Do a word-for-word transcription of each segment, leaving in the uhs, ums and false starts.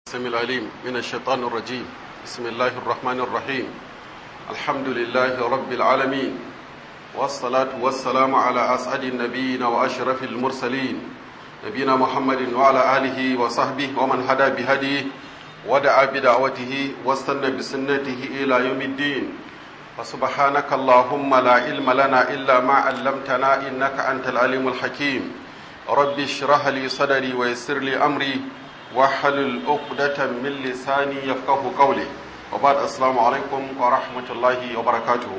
السميع العليم من الشيطان الرجيم. بسم الله الرحمن الرحيم. الحمد لله رب العالمين، والصلاة والسلام على أسعد النبيين وأشرف المرسلين نبينا محمد وعلى آله وصحبه ومن هدى بهديه ودعا بدعوته واستنى بسنته إلى يوم الدين. فسبحانك اللهم لا علم لنا إلا ما علمتنا إنك أنت العليم الحكيم. رب اشرح لي صدري ويسر لي أمري واحلل عقدة من لساني يفقهوا قولي. وبعد السلام عليكم ورحمة الله وبركاته.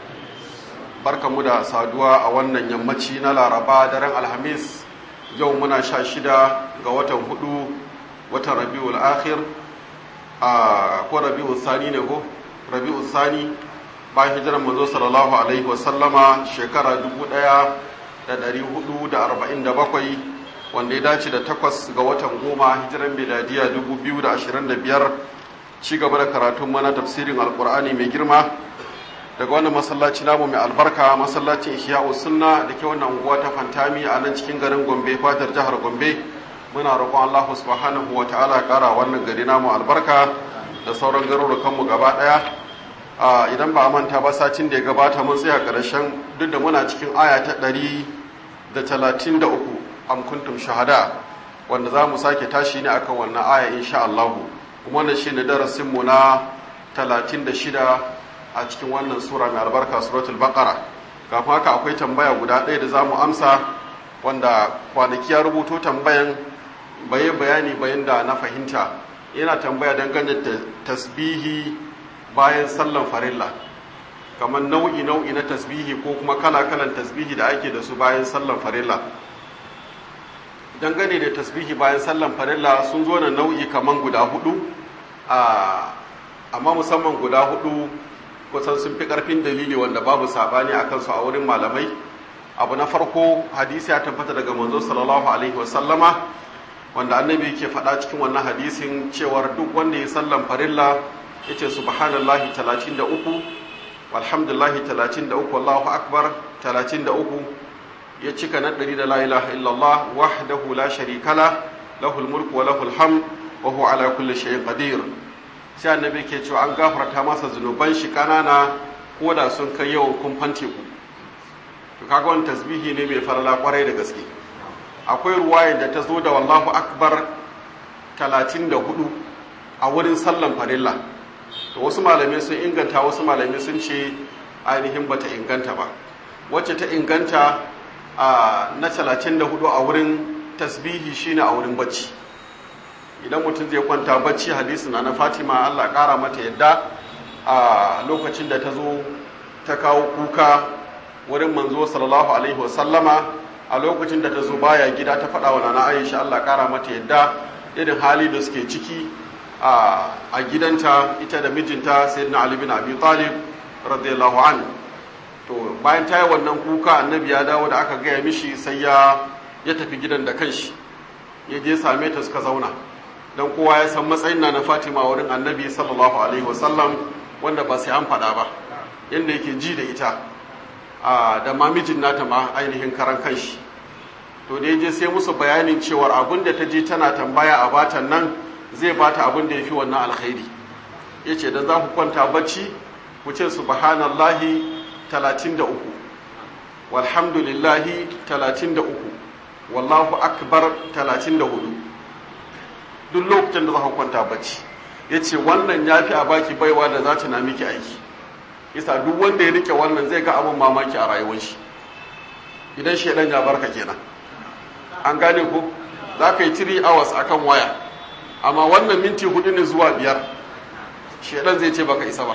barkamu da saduwa a wannan yammaci na Laraba daren Alhamis. Yau muna sha shida ga watan hudu watan Rabiul Akhir a ko Rabiul Sani ne ko Rabiul Sani bayan hijirar manzo sallallahu alaihi wasallama shekara dubu ɗaya da ɗari hudu da arba'in da bakwai, wanda ya dace da takwas ga watan goma hijiran miladiya dubu biyu da ashirin da biyar. Ci gaba da karatun mana tafsirin alkur'ani mai girma daga wannan masallaci namu mai albarka, masallacin Ihya'us Sunna da ke wannan unguwa ta Fantami a nan cikin garin Gombe, fatar jihar Gombe. Muna roƙon Allah subhanahu wa ta'ala ƙara wannan gari namu albarka da sauran garurukan mu gaba ɗaya. Idan ba a manta ba, satin da ya gabata mun tsaya ƙarshen, duk da muna cikin aya ta ɗari da talatin da uku, am kuntum shahada, wanda za mu sake tashi ne akan wannan aya insha Allah. Kuma wannan shine darasin mu na talatin da shida a cikin wannan sura mai albarka, suratul Baqara. Kafin haka akwai tambaya guda ɗaya da za mu amsa, wanda kwanaki ya rubuto tambayan baye bayani bayan da na fahimta. Yana tambaya dangane da tasbihi bayan sallan farilla, kamar nau'i nau'i na tasbihi ko kuma kala-kalan tasbihi da ake da su bayan sallan farilla. Dangane da tasbihi bayan sallan farilla sun zo da nau'i kamar guda hudu, amma musamman guda hudu kusan sun fi karfin dalili wanda babu sabani a kansu a wurin malamai. Abu na farko, hadisi ya tabbata daga manzo sallallahu alaihi wasallama, wanda annabi yake faɗa cikin wannan hadisin cewar duk wanda ya sallan farilla yace subhanallahi talatin da uku, walhamdulillahi talatin da uku, wallahu akbar talatin da uku, ya cika na ɗari da la ilaha illallah wahdahu la sharika la lahul mulku wa lahul hamd wa huwa ala kulli shay'in qadir. Sai annabi ke cewa an gafarta masa zunuban shi kanana ko da sun kai yawan kumfan teku. To kaga wannan tasbihi ne mai farala kwarai da gaske. Akwai ruwayar da ta zo da wallahu akbar talatin da hudu a wurin sallan farilla. To wasu malamai sun inganta, wasu malamai sun ce ainihin bata inganta ba. Wacce ta inganta a na talatin da hudu a wurin tasbihi shine a wurin bacci. Idan mutum zai kwanta bacci, hadisin na Fatima Allah kara mata yadda a lokacin da ta zo ta kawo kuka wurin manzo sallallahu alaihi wasallama, a lokacin da ta zo baya gida ta faɗa wa nana Aisha Allah kara mata yadda irin hali da suke ciki a gidanta ita da mijinta sayyidina Ali bin Abi Talib radiyallahu anhu. To bayan ta yi wannan kuka, annabi ya dawo da aka gaya mishi, sai ya ya tafi gidan da kanshi, ya je same ta suka zauna. Dan kowa ya san matsayin na na Fatima wurin annabi sallallahu alaihi wasallam, wanda ba sai an faɗa ba, yadda yake ji da ita da mamijin nata ma ainihin karan kanshi. To da ya je sai musu bayanin cewar abin da ta je tana tambaya a batan nan zai bata abin da ya fi wannan alkhairi. Ya ce dan za ku kwanta bacci ku ce subhanallahi talatin da uku, walhamdulillahi talatin da uku, wallahu akbar talatin da hudu, duk lokacin da za ku kwanta bacci. Ya ce wannan ya fi a baki baiwa da za ta na miki aiki. Isa duk wanda ya rike wannan zai ga abin mamaki a rayuwar shi, idan shaidan ya barka kenan. An gane ko za ka yi three hours akan waya, amma wannan minti hudu ne zuwa biyar shaidan zai ce baka isa ba.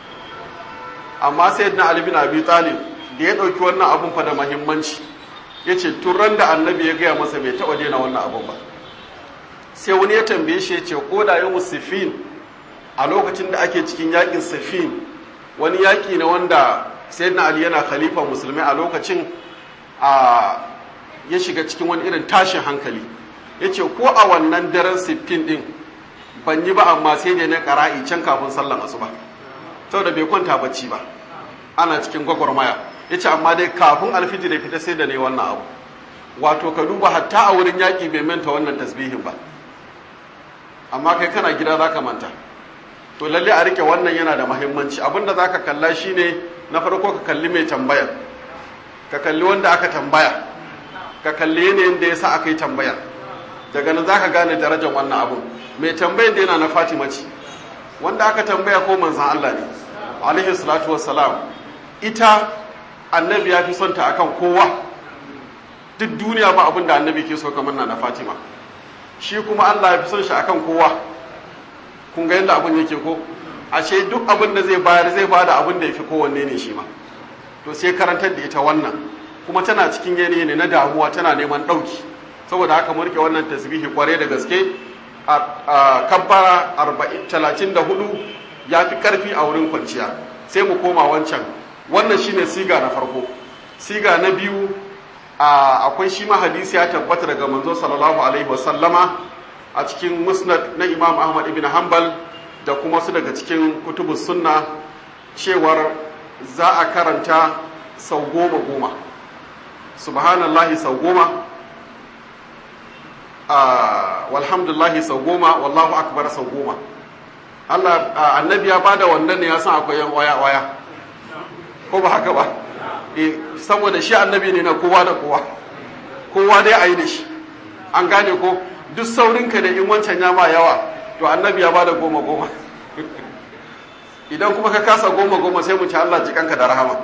Amma sai na Ali bin Abi Talib da ya ɗauki wannan abun fa da muhimmanci, ya ce tun ran da annabi ya gaya masa bai taɓa daina wannan abun ba. Sai wani ya tambaye shi ya ce ko da yau Siffin, a lokacin da ake cikin yakin Siffin, wani yaki ne wanda sayyidina Ali yana khalifa musulmai a lokacin, a ya shiga cikin wani irin tashin hankali. Ya ce ko a wannan daren Siffin din ban yi ba, amma sai da na ƙara'i can kafin sallan asuba, saboda bai kwanta bacci ba, ana cikin gwagwarmaya. Ya ce amma dai kafin alfijir ya fita sai da ne wannan abu. Wato ka duba hatta a wurin yaƙi bai manta wannan tasbihin ba. amma kai kana gida za ka manta. To lalle a rike wannan yana da muhimmanci. Abinda za ka kalla shine na farko ka kalli mai tambayar, ka kalli wanda aka tambaya, ka kalli yanayin da ya sa aka yi tambayar. Daga nan za ka gane darajar wannan abun. Mai tambayar da yana na Fatima ce, wanda aka tambaya ko manzan Allah ne alaihi salatu wassalam. Ita annabi ya fi son ta akan kowa, duk duniya ba abin da annabi ke so kamar na Fatima. Shi kuma Allah ya fi son shi akan kowa. Kun ga yadda abin yake ko? Ashe duk abin da zai bayar zai bada abin da ya fi kowanne ne shi ma. To sai karantar da ita wannan, kuma tana cikin yanayi ne na damuwa, tana neman ɗauki. Saboda haka mu rike wannan tasbihi kware da gaske. A kabbara talatin da hudu ya fi karfi a wurin kwanciya. Sai mu koma wancan. Wannan shine siga na farko. Siga na biyu, akwai shi ma hadisi ya tabbata daga manzo sallallahu alaihi wasallama a cikin musnad na Imam Ahmad ibn Hanbal da kuma su daga cikin kutubus sunna, cewar za a karanta sau goma goma, subhanallahi sau goma, walhamdulillahi sau goma, wallahu akbar sau goma. Allah annabi ya bada wannan ne ya san akwai yan waya waya, ko ba haka ba? Eh, saboda shi annabi ne na kowa da kowa, kowa dai a yi da shi. An gane ko? Duk saurinka da in wancan ya ma yawa, to annabi ya bada goma goma. Idan kuma ka kasa goma goma sai mu ci Allah jikanka da rahama.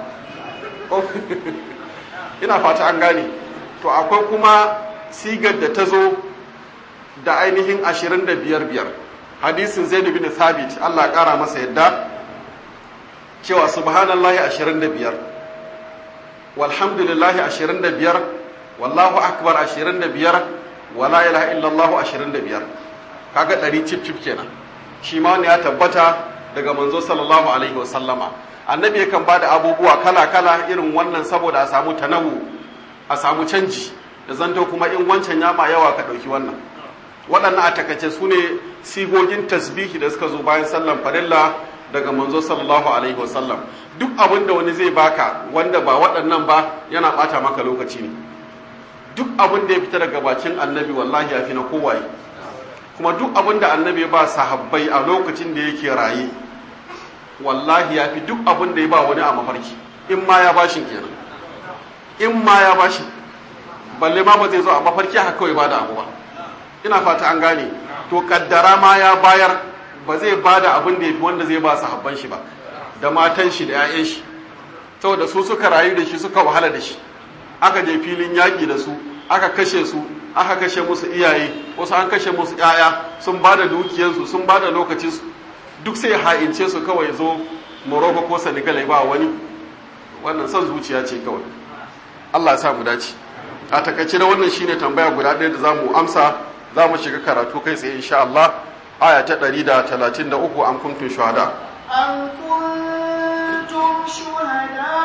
Ina fata an gane. To akwai kuma sigar da ta zo da ainihin ashirin da biyar biyar. Hadisin Zaid bin Thabit, Allah ya kara masa yadda, cewa subhanallahi ashirin da biyar, walhamdulillahi ashirin da biyar, wallahu akbar ashirin da biyar, wala ilaha illallah ashirin da biyar. Kaga ɗari cif cif kenan. Shi ma wani ya tabbata daga manzo sallallahu alaihi wa sallama. Annabi yakan bada abubuwa kala kala irin wannan saboda a samu tanawu, a samu canji, da zanto kuma in wancan ya ma yawa ka ɗauki wannan. Waɗannan a takaice su ne sigogin tasbihi da suka zo bayan sallan farilla daga manzo sallallahu alaihi wa sallam. Duk abin da wani zai baka wanda ba waɗannan ba yana ɓata maka lokaci ne. Duk abin da ya fita daga bakin annabi wallahi ya fi na kowaye. Kuma duk abin da annabi ba sahabbai a lokacin da yake raye wallahi ya fi duk abin da ya ba wani a mafarki, in ma ya bashin kenan, in ma ya bashin, balle ma ba zai zo a mafarki haka kawai ba da abu ba. Ina fata an gane. To kaddara ma ya bayar, ba zai ba da abin da ya fi wanda zai ba sahabban shi ba, da matan shi da 'ya'yan shi, saboda su suka rayu da shi, suka wahala da shi, aka je filin yaƙi da su, aka kashe su, aka kashe musu iyaye, wasu an kashe musu 'ya'ya, sun ba da dukiyarsu, sun ba da lokacinsu, duk sai ha'ince su kawai zo Morocco ko Senegal ya ba wani. Wannan son zuciya ce kawai. Allah ya sa mu dace. A takaice da wannan shine tambaya guda ɗaya da zamu amsa, zamu shiga karatu kai tsaye insha Allah. Aya ta ɗari da talatin da uku, an kuntum shuhada. Am kuntum shuhada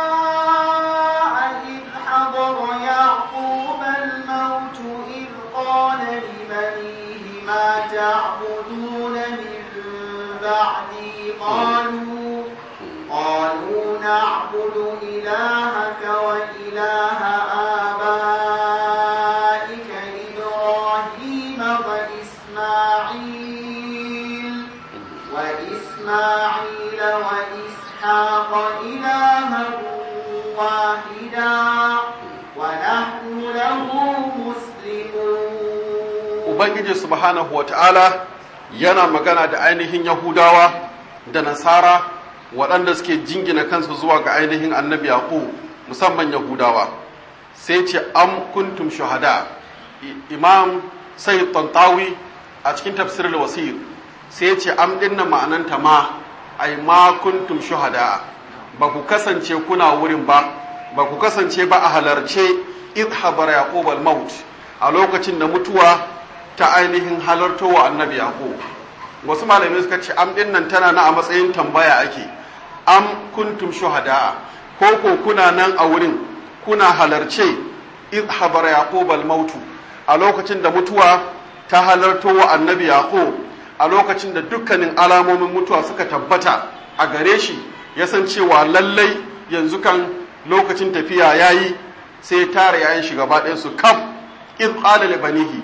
id hadara yaqub al-maut id qala li banihi ma ta'buduna min ba'di qalu qalu na'budu ilahaka wa ilaha abaika Ibrahim wa Isma'il wa Isma'il wa Ishaq ilahan wahida wa nahnu lahu muslimun. Ubangiji subhanahu wa ta'ala yana magana da ainihin Yahudawa da Nasara waɗanda suke jingina kansu zuwa ga ainihin annabi Yaqub, musamman Yahudawa. Sai ce am kuntum shuhada. Imam Sayyid Tantawi a cikin tafsir al-Wasir sai ce am dinna ma'ananta ma, ai ma kuntum shuhada, ba ku kasance kuna wurin ba, ba ku kasance ba a halarce id habara Yaqub al-maut, a lokacin da mutuwa ta ainihin halartowa annabi Yaqub. Wasu malamai suka ce am din nan tana na a matsayin tambaya ake, am kuntum shuhada, ko ko kuna nan a wurin kuna halarce id habara Yaqub al-maut, a lokacin da mutuwa ta halartowa annabi Yaqub, a lokacin da dukkanin alamomin mutuwa suka tabbata a gare shi, ya san cewa lallai yanzu kan lokacin tafiya yayi, sai tare yayin shi gaba ɗayan su kaf id qala li banihi,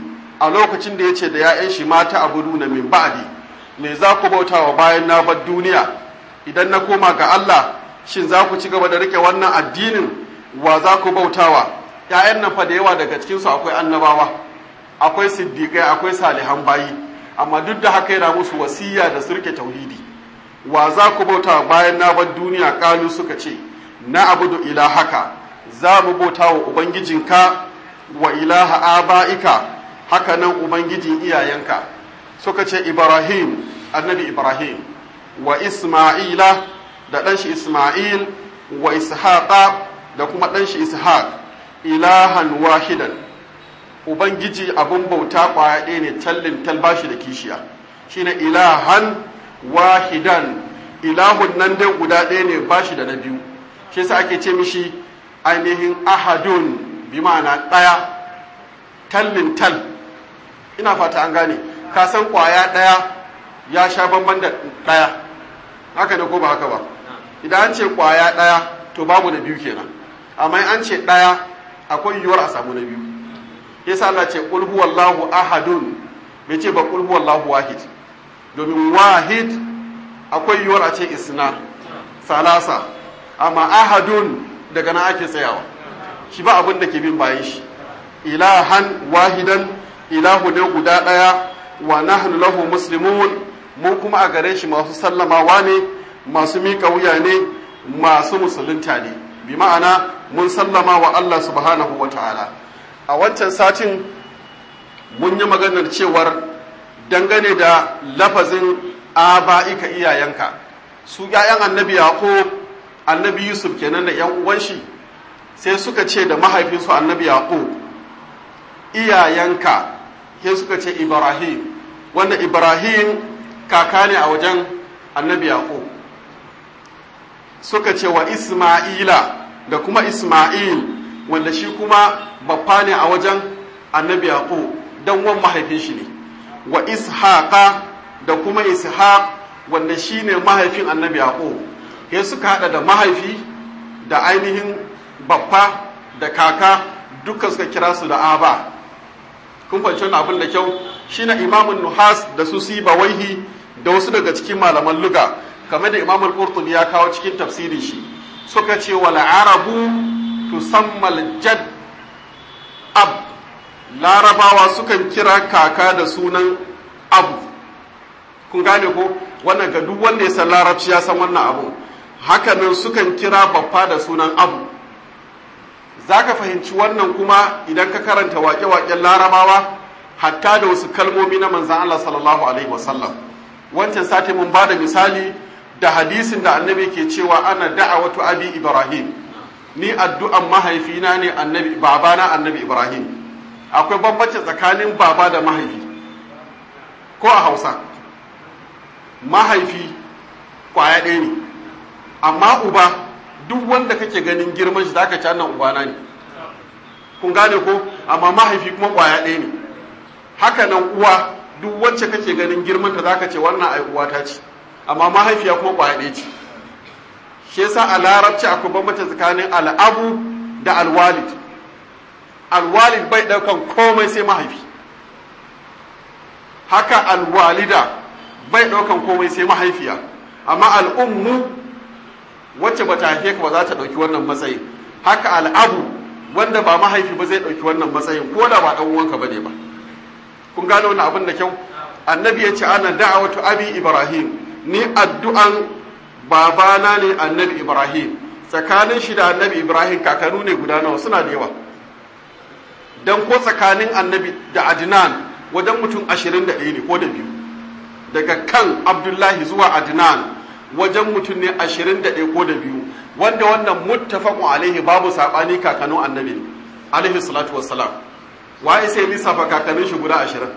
a lokacin da ya ce da ya'yan shi mata abudu na min ba'di me za ku bautawa bayan na bar duniya idan na koma ga Allah shin za ku ci gaba da rike wannan addinin wa za ku bautawa ya'yan nan fa da yawa daga cikin su akwai annabawa akwai siddiqai akwai salihan bayi amma duk da haka yana musu wasiya da su rike tauhidi wa za ku bautawa bayan na bar duniya kalu suka ce na abudu ilahaka za mu bautawa ubangijinka wa ilaha aba'ika haka nan ubangijin iyayenka suka ce Ibrahim annabi Ibrahim wa Isma'ila da ɗan shi Isma'il wa Ishaqa da kuma ɗan shi Ishaq ilahan wahidan ubangiji abun bauta kwaya ɗaya ne tallin talbashi da kishiya shine ilahan wahidan ilahun nan dai guda ɗaya ne bashi da na biyu shi yasa ake ce mishi ainihin ahadun bi ma'ana ɗaya tallin tal ina fata an gane ka san kwaya ɗaya ya sha bamban da ɗaya haka ne ko ba haka ba idan an ce kwaya ɗaya to babu na biyu kenan amma an ce ɗaya akwai yiwuwar a samu na biyu yasa Allah ce qul huwallahu ahadun bai ce ba qul huwallahu wahid domin wahid akwai yiwuwar a ce isna salasa amma ahadun daga nan ake tsayawa shi ba abin da ke bin bayan shi ilahan wahidan ilahu ne guda ɗaya wa nahnu lahu muslimun mu kuma a gare shi masu sallamawa ne masu miƙa wuya ne masu musulunta ne bi ma'ana mun sallama wa Allah subhanahu wa ta'ala a wancan satin mun yi maganar cewar dangane da lafazin aba'ika iyayenka su ƴaƴan annabi yaqub annabi yusuf kenan da ƴan uwan shi sai suka ce da mahaifinsu annabi yaqub iyayenka sai suka ce Ibrahim wanda Ibrahim kaka ne a wajen annabi Yaqub suka ce wa Isma'ila da kuma Isma'il wanda shi kuma babba ne a wajen annabi Yaqub dan wan mahaifin shi ne wa Ishaqa da kuma Ishaq wanda shi ne mahaifin annabi Yaqub sai suka hada da mahaifi da ainihin babba da kaka duka suka kira su da aba kun fahimci wannan abin da kyau shine imamun nuhas da su sibawaihi da wasu daga cikin malaman luga kamar da imamul qurtubi ya kawo cikin tafsirin shi suka ce wal arabu tusammal jad ab larabawa sukan kira kaka da sunan abu kun gane ko wannan ga duk wanda ya san larabci ya san wannan abu hakanan sukan kira babba da sunan abu za ka fahimci wannan kuma idan ka karanta waƙe-waƙen larabawa hatta da wasu kalmomi na manzan Allah sallallahu Alaihi wasallam wancan sati mun ba da misali da hadisin da annabi ke cewa ana da'awatu abi ibrahim ni addu'an mahaifina ne annabi babana annabi ibrahim akwai bambanci tsakanin baba da mahaifi ko a hausa mahaifi kwaya ɗaya ne amma uba duk wanda kake ganin girman shi zaka ci annan ubana ne kun gane ko amma mahaifi kuma kwaya ɗaya ne haka nan uwa duk wacce kake ganin girman ta zaka ce wannan ai uwata ce amma mahaifiya kuma kwaya ɗaya ce shi yasa a larabci akwai bambanci tsakanin al'abu da alwalid alwalid bai daukan komai sai mahaifi haka alwalida bai daukan komai sai mahaifiya amma al'ummu wacce ba ta haife ka ba za ta ɗauki wannan matsayin haka al'abu wanda ba mahaifi ba zai ɗauki wannan matsayin ko da ba ɗan uwanka ba ne ba kun gano wannan abin da kyau annabi ya ce ana da'awatu abi ibrahim ni addu'an babana ne annabi ibrahim tsakanin shi da annabi ibrahim kakanu ne guda nawa suna da yawa dan ko tsakanin annabi da adnan wajen mutum ashirin da ɗaya ne ko da biyu daga kan abdullahi zuwa adnan wajen mutum ne ashirin da ɗaya ko da biyu wanda wannan muttafaqun alaihi babu saɓani kakanun annabi alaihi salatu wassalam waye sai lissafa kakannin shi guda ashirin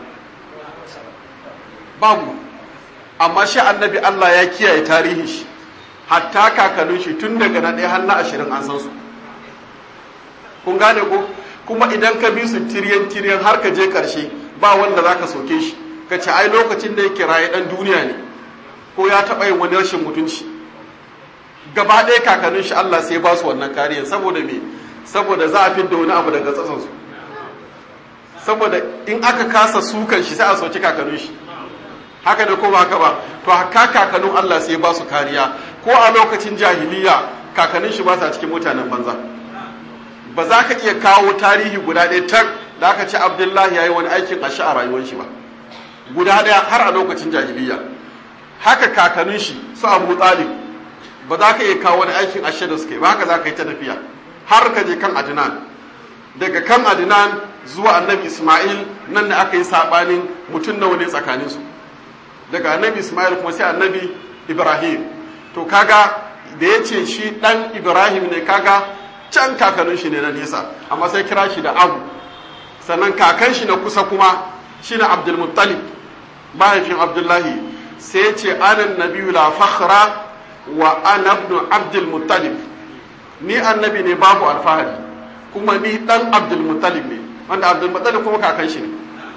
babu amma shi annabi Allah ya kiyaye tarihin shi hatta kakannin shi tun daga na ɗaya har na ashirin an san su kun gane ko kuma idan ka bi su tiryan tiryan har ka je ƙarshe ba wanda zaka soke shi ka ce ai lokacin da yake raye ɗan duniya ne ko ya taɓa yin wani rashin mutunci gaba ɗaya kakannin shi Allah sai ba su wannan kariya saboda me saboda za a fidda wani abu daga tsatsansu saboda in aka kasa sukan shi sai a soki kakannin shi haka ne ko ba haka ba to haka kakannin Allah sai ba su kariya ko a lokacin jahiliya kakannin shi ba sa cikin mutanen banza ba za ka iya kawo tarihi guda ɗaya tak da aka ce Abdullahi yayi wani aikin asha a rayuwar shi ba guda ɗaya har a lokacin jahiliya haka kakannin shi su Abu Talib ba za ka iya kawo wani aikin ashe da suke ba haka za ka yi ta tafiya har ka je kan Adnan daga kan Adnan zuwa annabi Ismail nan ne aka yi sabanin mutum nawa ne tsakanin su daga annabi Ismail kuma sai annabi Ibrahim to kaga da ya ce shi dan Ibrahim ne kaga can kakannin shi ne na nesa amma sai kira shi da Abu sannan kakan shi na kusa kuma shine Abdul Muttalib mahaifin Abdullahi sai ya ce anan nabiyyu la fakhra wa ana ibn Abdul Muttalib ni annabi ne babu alfahari kuma ni dan Abdul Muttalib ne wanda Abdul Muttalib kuma kakan shi ne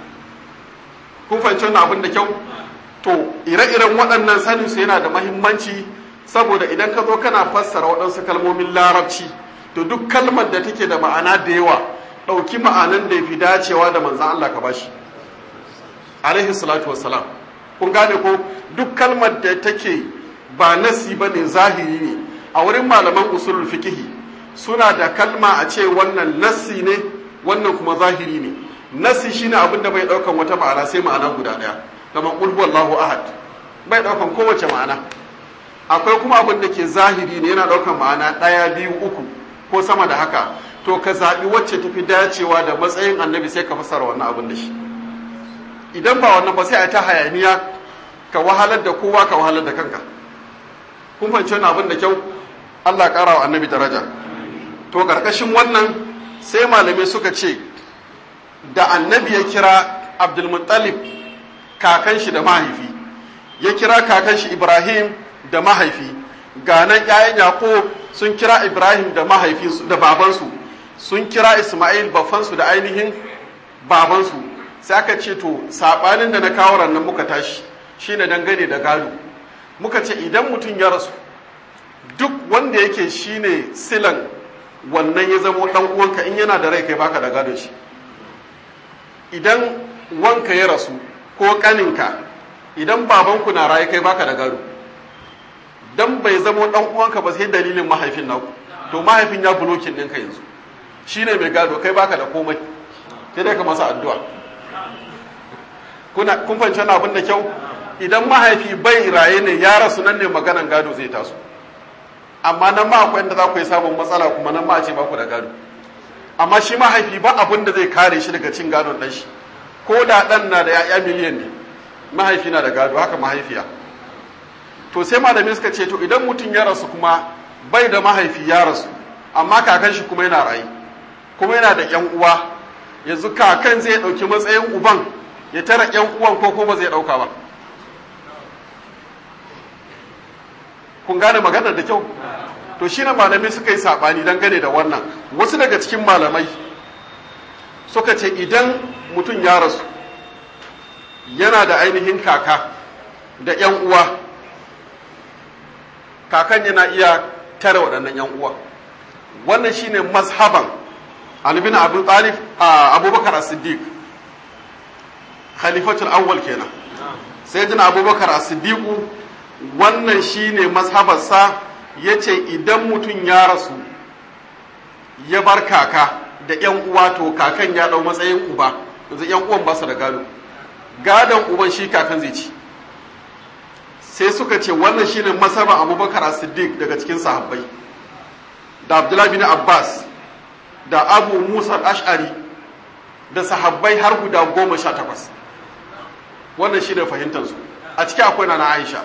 kun fahimci wannan abin da kyau to ire-iren waɗannan sanin su yana da muhimmanci saboda idan ka zo kana fassara waɗansu kalmomin larabci to duk kalmar da take da ma'ana da yawa ɗauki ma'anan da ya fi dacewa da manzan Allah ka bashi alaihi salatu wassalam kun gane ko duk kalmar da take ba nasi ba ne zahiri ne a wurin malaman usulul fikihi suna da kalma a ce wannan nasi ne wannan kuma zahiri ne nasi shine abin da bai daukan wata ma'ana sai ma'ana guda daya kamar qul huwallahu ahad bai daukan kowace ma'ana akwai kuma abin da ke zahiri ne yana daukan ma'ana daya biyu uku ko sama da haka to ka zabi wacce tafi dacewa da matsayin annabi sai ka fassara wannan abin da shi idan ba wannan ba sai a ta hayaniya ka wahalar da kowa ka wahalar da kanka kun fahimci wannan abin da kyau Allah ƙara wa annabi daraja to karkashin wannan sai malamai suka ce da annabi ya kira Abdul Muttalib kakan shi da mahaifi ya kira kakan shi Ibrahim da mahaifi ga nan ƴaƴan Yaqub sun kira Ibrahim da mahaifinsu da babansu sun kira Isma'il bafansu da ainihin babansu sai aka ce to sabanin da na kawo rannan muka tashi shine dangane da gado muka ce idan mutum ya rasu duk wanda yake shine silan wannan ya zamo dan uwanka in yana da rai kai baka da gado shi idan wanka ya rasu ko kaninka idan babanku na raye kai baka da gado dan bai zamo dan uwanka ba sai dalilin mahaifin naku to mahaifin ya bulokin ɗinka yanzu shine mai gado kai baka da komai sai dai ka masa addu'a kuna kun fahimci abin da kyau idan mahaifi bai raye ne ya rasu nan ne maganan gado zai taso amma nan ma akwai inda za ku yi samun matsala kuma nan ma a ce ba ku da gado amma shi mahaifi ba abin da zai kare shi daga cin gadon ɗan shi ko da ɗan na da ya'ya miliyan ne mahaifi na da gado haka mahaifiya to sai malamin suka ce to idan mutum ya rasu kuma bai da mahaifi ya rasu amma kakan shi kuma yana raye kuma yana da ƴan uwa yanzu kakan zai ɗauki matsayin uban ya tara ƴan uwan ko kuma zai ɗauka ba kun gane maganar da kyau to shi ne malamai suka yi saɓani dangane da wannan wasu daga cikin malamai suka ce idan mutum ya rasu yana da ainihin kaka da ‘yan uwa kakan yana iya tare waɗannan ‘yan uwa wannan shi ne mazhaban alibin abu talib a abubakar as-siddiq khalifatul awwal kenan sai jina abubakar as-siddiqu wannan shine mazhabarsa yace idan mutum ya rasu ya bar kaka da ƴan uwa to kakan ya dau matsayin uba yanzu ƴan uwan ba su da gado gadon uban shi kakan zai ci sai suka ce wannan shine mazhaban Abubakar As-Siddiq daga cikin sahabbai da Abdullah bin Abbas da Abu Musa al-Ash'ari da sahabbai har guda goma sha takwas wannan shine fahimtar su a ciki akwai na Aisha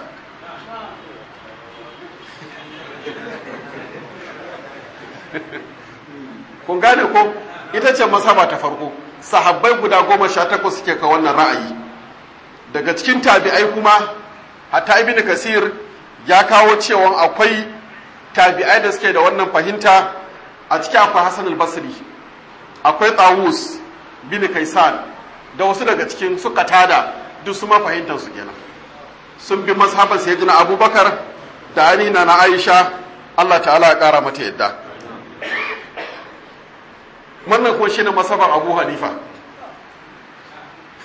kun gane ko ita ce masaba ta farko sahabbai guda goma sha takwas suke ka wannan ra'ayi daga cikin tabi'ai kuma hatta ibn kasir ya kawo cewa akwai tabi'ai da suke da wannan fahimta a cikin akwai hasan al-basri akwai tawus bin kaisan da wasu daga cikin su qatada duk su ma fahimtar su kenan sun bi mazhaban sayyidina abubakar da anina na aisha Allah ta'ala ya kara mata yadda wannan kuma shine masabar Abu Hanifa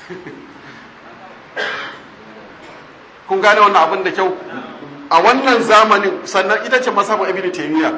kun gane wannan abin da kyau a wannan zamanin. Sannan ita ce mazhabin ibn taymiya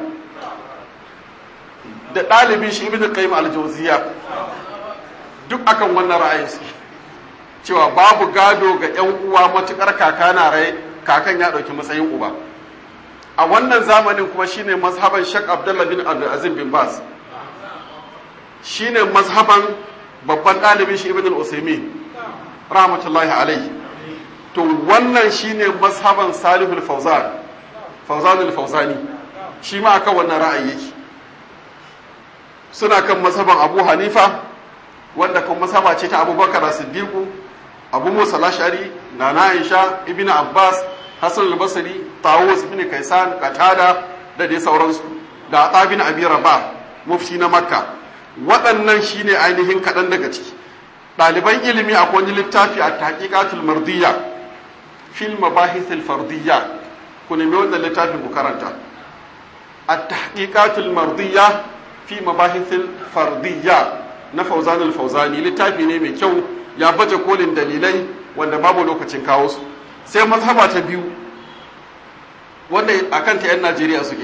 da ɗalibin shi ibn qayyim al-jawziya duk akan wannan ra'ayin su cewa babu gado ga ƴan uwa matukar kaka na rai, kakan ya dauki matsayin uba. A wannan zamanin kuma shine mazhaban Sheikh Abdullah bin Abdulaziz bin Baz, shine mazhaban babban ɗalibin shi ibn al-Usaymin rahmatullahi alaihi. To wannan shine mazhaban Salih al-Fawzan Fawzan al-Fawzani, shi ma akan wannan ra'ayi yake. Suna kan mazhaban Abu Hanifa wanda kan mazhaba ce ta Abubakar As-Siddiq, Abu Musa al-Ash'ari, Nana Aisha, Ibn Abbas, Hassan al-Basri, Tawus ibn Kaysan, Qatada da dai sauransu, da Ata bin Abi Rabah, mufti na Makka. Waɗannan shine ainihin kaɗan daga ciki. Ɗaliban ilimi akwai wani littafi a tahqiqatul mardiyya fil mabahith al-fardiyya, ku nemi wannan littafin ku karanta. At-tahqiqatul mardiyya fi mabahith al-fardiyya na Fawzan al-Fawzani, littafi ne mai kyau, ya baje kolin dalilai wanda babu lokacin kawo su. Sai mazhaba ta biyu wanda akan ta 'yan Najeriya suke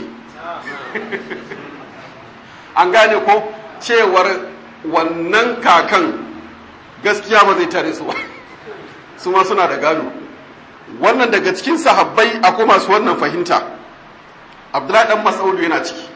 an gane ko cewar wannan kakan gaskiya ba zai tare su ba, su ma suna da gado. Wannan daga cikin sahabbai akwai masu wannan fahimta. Abdullahi dan Mas'ud yana ciki,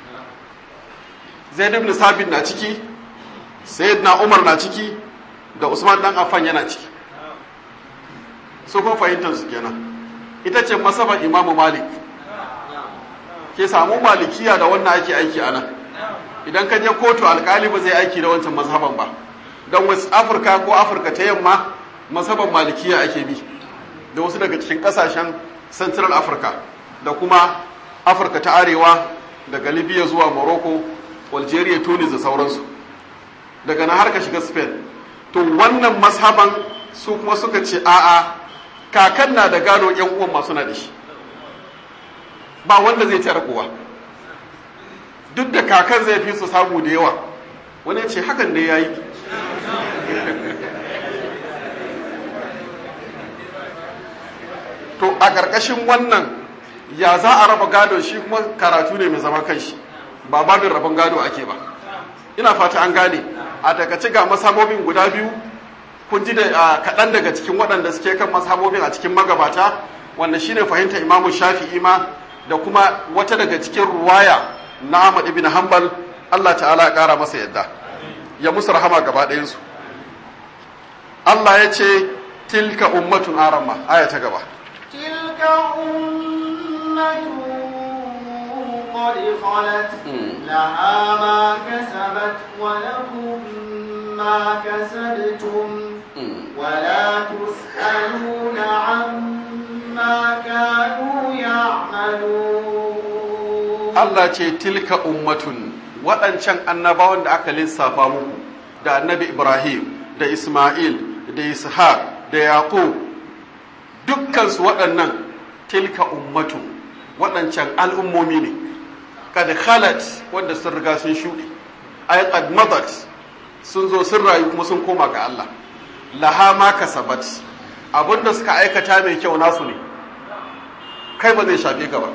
Zaid ibn Sabit na ciki, Sayyidina Umar na ciki, da Usman dan Affan yana ciki. Su kuma fahimtar su kenan. Ita ce masabar Imam Malik. Ke samu malikiya da wannan ake aiki a nan. Idan ka je kotu alkali ba zai aiki da wancan mazhaban ba. Don wasu Afirka ko Afirka ta yamma mazhaban malikiya ake bi. Da wasu daga cikin kasashen Central Africa da kuma Afirka ta Arewa daga Libya zuwa Morocco, Algeria, Tunis da sauransu. Daga nan har ka shiga Spain. To wannan mazhaban su kuma suka ce a'a, kakan na da gado yan uwan masu na da shi, ba wanda zai tare kowa, duk da kakan zai fi su samu da yawa. Wani ya ce hakan da ya yi to a ƙarƙashin wannan ya za a raba gado, shi kuma karatu ne mai zama kanshi, ba babin rabon gado ake ba. Ina fata an gane. A takaice ga masabobin guda biyu, kun ji da kaɗan daga cikin waɗanda suke kan masabobin a cikin magabata, wanda shine fahimta Imamu Shafi'i ma da kuma wata daga cikin ruwaya na Ahmad ibn Hanbal, Allah ta'ala ya ƙara masa yadda, ya musu rahama gaba ɗayansu. Allah ya ce tilka ummatun arama, aya ta gaba. Tilka ummatun qad khalat laha ma kasabat wa lakum ma kasabtum wa la tus'aluna amma kanu ya'malun. Allah ce tilka ummatun, waɗancan annabawan da aka lissafa muku, da annabi Ibrahim da Ismail da Ishaq da Yaqub, dukkansu waɗannan tilka ummatun, waɗancan al'ummomi ne, kad khalat, wanda sun riga sun shuɗe, ay qad madat, sun zo sun rayu kuma sun koma ga Allah. Laha ma kasabat, abinda suka aikata mai kyau nasu ne, kai ba zai shafe ka ba.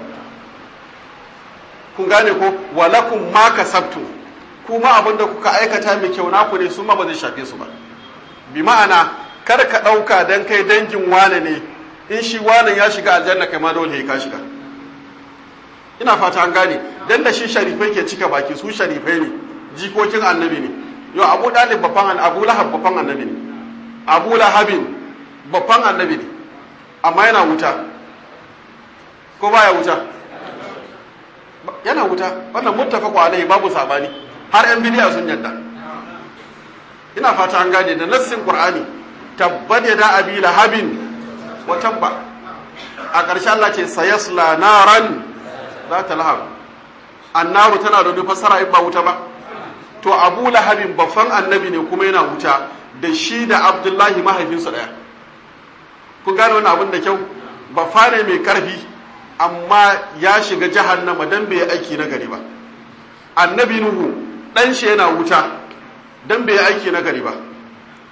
Kun gane ko, walakum ma kasabtu, kuma abinda kuka aikata mai kyau naku ne, su ma ba zai shafe su ba. Bi ma'ana, kar ka ɗauka dan kai dangin wane ne, in shi wane ya shiga aljanna kai ma dole ka shiga. Ina fata an gane, dan da shi sharifai ke cika baki, su sharifai ne, jikokin annabi ne. Yau Abu Dalib babban Abu Lahab babban annabi ne, Abu Lahabin babban annabi ne, amma yana wuta ko baya wuta? Yana wuta. Wannan muttafaqu alaihi, babu sabani, har yan bidiya sun yadda. Ina fata an gane da nassin Qur'ani, tabbat yada abi lahabin wa tabba. A ƙarshe Allah ce sayasla naran zata lahab. Annaru tana da dufa fasara in ba wuta ba. To Abu Lahabin babban annabi ne kuma yana wuta, da shi da Abdullahi mahaifinsa daya. Kun gane wannan abin da kyau? Baffa ne mai karfi, amma ya shiga jahannama dan bai aiki na gari ba. Annabi Nuhu dan shi yana wuta dan bai aiki na gari ba.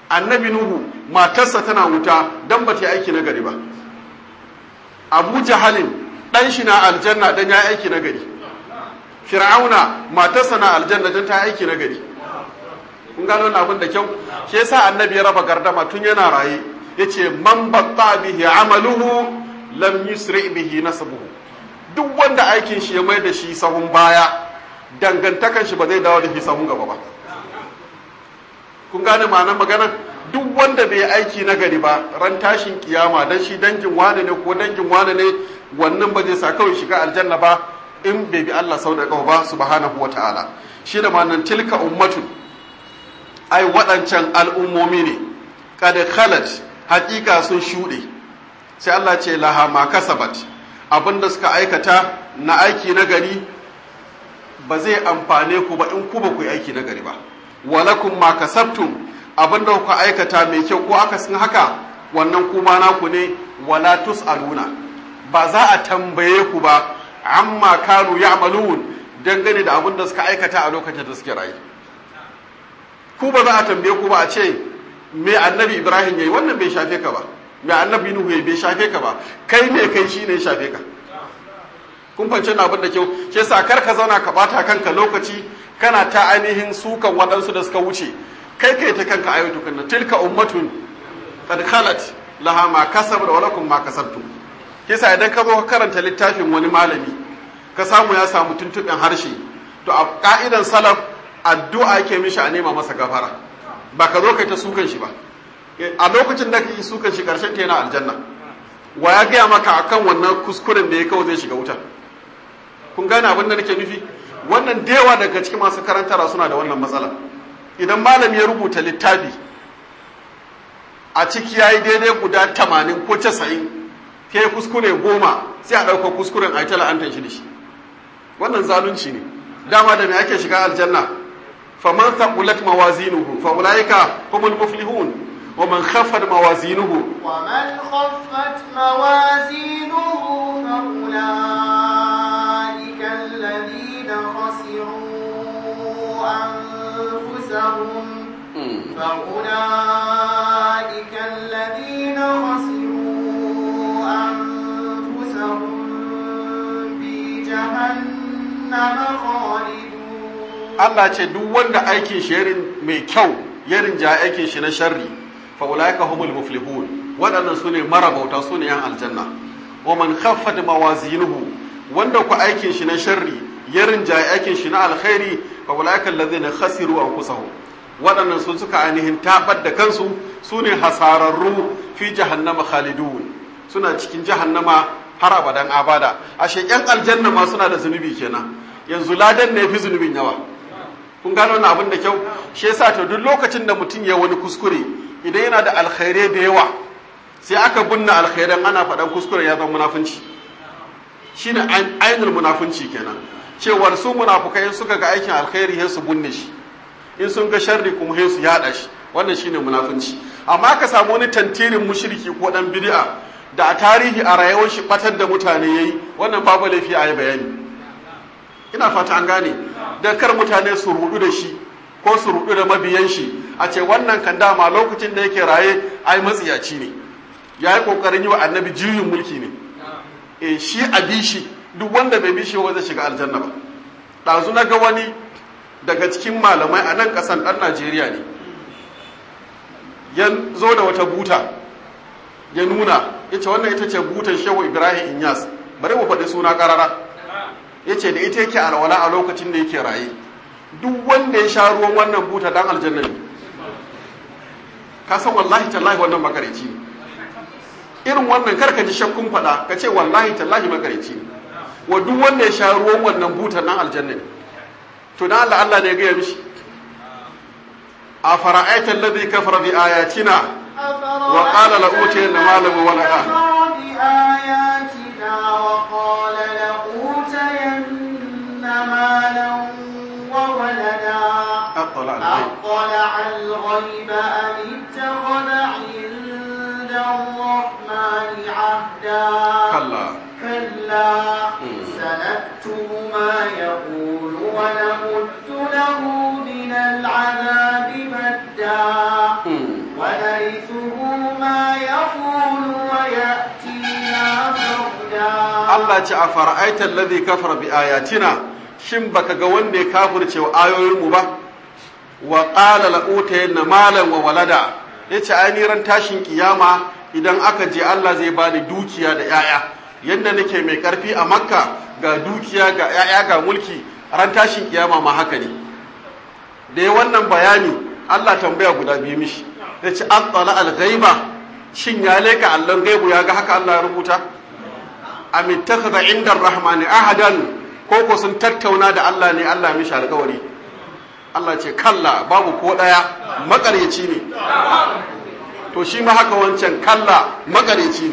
annabi nuhu matarsa tana wuta dan ba ta yi aiki na gari ba. abu jahalin dan shi na aljanna dan ya aiki na gari. fir'auna matarsa na aljanna dan ta aiki na gari. kun gano wannan abin da kyau shi yasa annabi ya raba gardama tun yana raye yace man batta bihi amaluhu lam yusri bihi nasabuhu. duk wanda aikin shi ya mai da shi sahun baya dangantakan shi ba zai dawo da shi sahun gaba ba. kun gane ma'anar magana duk wanda bai aiki na gari ba ran tashin kiyama dan shi dangin wane ne ko dangin wane ne wannan ba zai sa kawai shiga aljanna ba in bai bi Allah sau da kafa ba subhanahu wataala. shi da ma'anar tilka ummatun ai waɗancan al'ummomi ne kad khalat haƙiƙa sun shuɗe sai Allah ce laha ma kasabat abinda suka aikata na aiki na gari ba zai amfane ku ba in ku ba ku yi aiki na gari ba. walakum ma kasabtum abinda ku aikata mai kyau ko aka sun haka wannan kuma naku ne wala tusaluna ba za a tambaye ku ba amma kanu ya'malun dangane da abinda suka aikata a lokacin da suke rayu. ku ba za a tambaye ku ba a ce me annabi Ibrahim yayi wannan bai shafe ka ba, me annabi Nuhu yayi bai shafe ka ba, kai me kai shine ya shafe ka. kun fance na abin da kyau shi yasa kar ka zauna ka bata kanka lokaci kana ta ainihin sukan waɗansu da suka wuce kai kai ta kanka ayatu kunna tilka ummatun qad khalat laha ma kasabat wa lakum ma kasabtum. yasa idan ka zo ka karanta littafin wani malami ka samu ya samu tuntuɓin harshe to a ka'idan salaf addu'a yake mishi a nema masa gafara ba ka zo kai ta sukan shi ba. a lokacin da kake sukan shi karshen ta yana aljanna. wa ya gaya maka akan wannan kuskuren da ya kawo zai shiga wuta? kun gane abin da nake nufi? wannan dewa daga cikin masu karantara suna da wannan matsala. idan malami ya rubuta littafi a ciki ya yi daidai guda tamanin ko casa'in ke kuskure goma sai a ɗauka kuskuren a yi tala'antar shi da shi. wannan zalunci ne. dama da me ake shiga aljanna faman thaqulat mawazinuhu fa ulaika humul muflihun wa man khaffat mawazinuhu wa man khaffat mawazinuhu fa ulaika alladhina khasiru anfusahum fa ulaika alladhina khasiru anfusahum bi jahannama khalidun. Allah ce duk wanda aikin shi yarin mai kyau yarin ja aikin shi na sharri fa ulaika humul muflihun wadannan sune marabauta sune yan aljanna. wa man khaffat mawazinuhu wanda ku aikin shi na sharri yarin ja aikin shi na alkhairi fa ulaika alladhina khasiru anfusahum wadannan sun suka ainihin tabar da kansu sune hasararru fi jahannama khalidun suna cikin jahannama har abadan abada. ashe yan aljanna ma suna da zunubi kenan yanzu ladan ne fi zunubin yawa. kun gano wannan abin da kyau shi yasa to duk lokacin da mutum ya wani kuskure idan yana da alkhairai da yawa sai aka bunna alkhairan ana faɗan kuskuren ya zama munafunci. shine ainul munafunci kenan cewar su munafukai suka ga aikin alkhairi sai su bunne shi in sun ga sharri kuma sai su yada shi wannan shine munafunci. amma ka samu wani tantirin mushriki ko dan bid'a da a tarihi a rayuwar shi batar da mutane yayi wannan babu laifi a yi bayani. ina fata an gane da kar mutane su rudu da shi ko su rudu da mabiyan shi a ce wannan kan dama lokacin da yake raye ai matsiyaci ne ya yi kokarin yi wa annabi juyin mulki ne e shi a bi shi duk wanda bai bi shi ba zai shiga aljanna ba. ɗazu na ga wani daga cikin malamai a nan ƙasan ɗan Najeriya ne ya zo da wata buta ya nuna ya ce wannan ita ce butan shehu Ibrahim Inyas bari mu faɗi suna ƙarara ya ce da ita yake alwala a lokacin da yake raye duk wanda ya sha ruwan wannan buta dan aljanna ne. ka san wallahi tallahi wannan makareci ne irin wannan karka ji shakkun faɗa ka ce wallahi tallahi makareci ne wa duk wanda ya sha ruwan wannan buta dan aljanna ne. to dan Allah Allah ne ya gaya mishi a fara'aita alladhi kafara bi ayatina wa qala la utiyanna malan wa walada وقال لأوتين مالا وولدا أطلع الغيب أم اتخذ عند الرحمن عهدا كلا كلا سنكتب ما يقول ونمد له من العذاب مدا Allah ce a fara'aita alladhi kafara bi ayatina, shin baka ga wanda ya kafirce wa ayoyin mu ba? Wa qala la utayanna malan wa walada, yace ai ran tashin kiyama idan aka je Allah zai bani dukiya da yaya, yanda nake mai karfi a Makka ga dukiya ga yaya ga mulki, ran tashin kiyama ma haka ne. Da ya wannan bayani Allah tambaya guda biyu mishi, yace attala al-ghaiba, shin ya leka allon gaibu ya ga haka Allah ya rubuta? Am ittakhadha inda ar-rahmani ahadan, ko ko sun tattauna da Allah ne Allah mishi alƙawari? Allah ce kalla, babu ko daya, makaryaci ne. To shi ma haka wancan kalla makaryaci ne.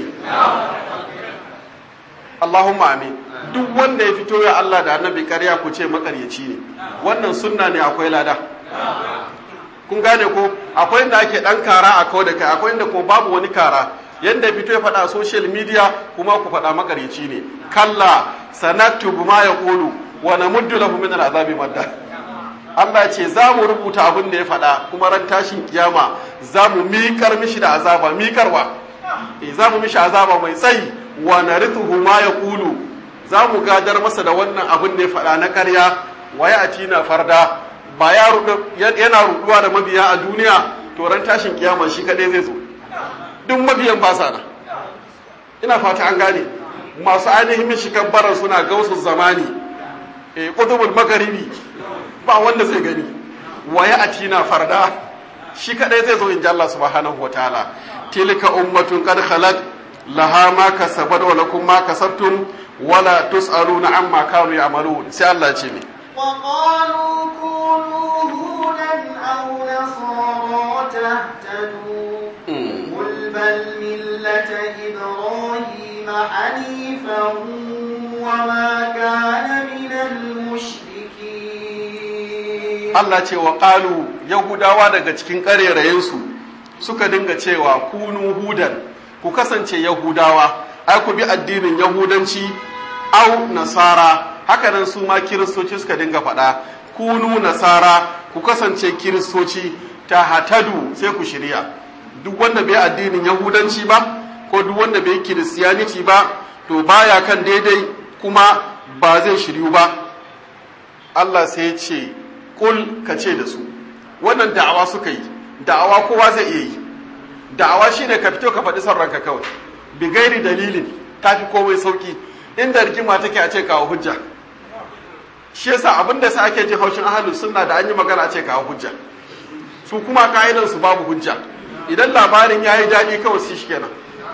Allahumma amin. Duk wanda ya fito ya Allah da annabi ƙarya ku ce makaryaci ne. Wannan sunna ne, akwai lada. Kun gane ko akwai inda ake dan kara a kawo da kai, akwai inda ko babu wani kara. Yanda fito ya faɗa a social media kuma ku faɗa makaryaci ne. Kalla sanaktubu ma yaqulu wa namuddu lahu min al'azabi madda. Allah ce za mu rubuta abin da ya faɗa kuma ran tashin kiyama za mu miƙar mishi da azaba, miƙarwa. Eh za mu mishi azaba mai tsayi, wa narithuhu ma yaqulu, za mu gadar masa da wannan abin da ya faɗa na ƙarya, wa ya'tina farda. Ba ya yana ruduwa da mabiya a duniya, to ran tashin kiyama shi kadai zai zo. Duk mabiyan ba sa nan. Ina fata an gane. Masu ainihin mishi kabbaran suna gausu zamani. Eh qutubul magharibi ba wanda zai gani. Wa ya'tina farda. Shi kadai zai zo inji Allah subhanahu wataala. Tilka ummatun qad khalat laha ma kasabat wa lakum ma kasabtum wala tus'aluna amma kanu ya'malun. Sai Allah ce ne. وقالوا كونوا هودا أو نصارى تهتدوا قل بل ملة إبراهيم حنيفا وما كان من المشركين. Allah ce wa ƙalu Yahudawa daga cikin ƙarerayensu suka dinga cewa kunu hudan, ku kasance Yahudawa, ai ku bi addinin Yahudanci au nasara. Haka nan su ma kiristoci suka dinga faɗa, kunu nasara, ku kasance kiristoci, ta hatadu sai ku shirya. Duk wanda bai addinin yahudanci ba ko duk wanda bai kiristiyaniti ba to baya kan daidai kuma ba zai shiryu ba. Allah sai ya ce kul ka ce da su, wannan da'awa suka yi, da'awa kowa zai iya yi. Da'awa shine ka fito ka faɗi son ranka kawai, bi gairi dalilin, tafi komai sauki. Inda rigima take a ce kawo hujja. Shi yasa abin da sa ake jin haushin ahlus sunna da an yi magana a ce kawo hujja. Su kuma ka'idan su babu hujja. Idan labarin yayi daɗi kawai shi shikenan.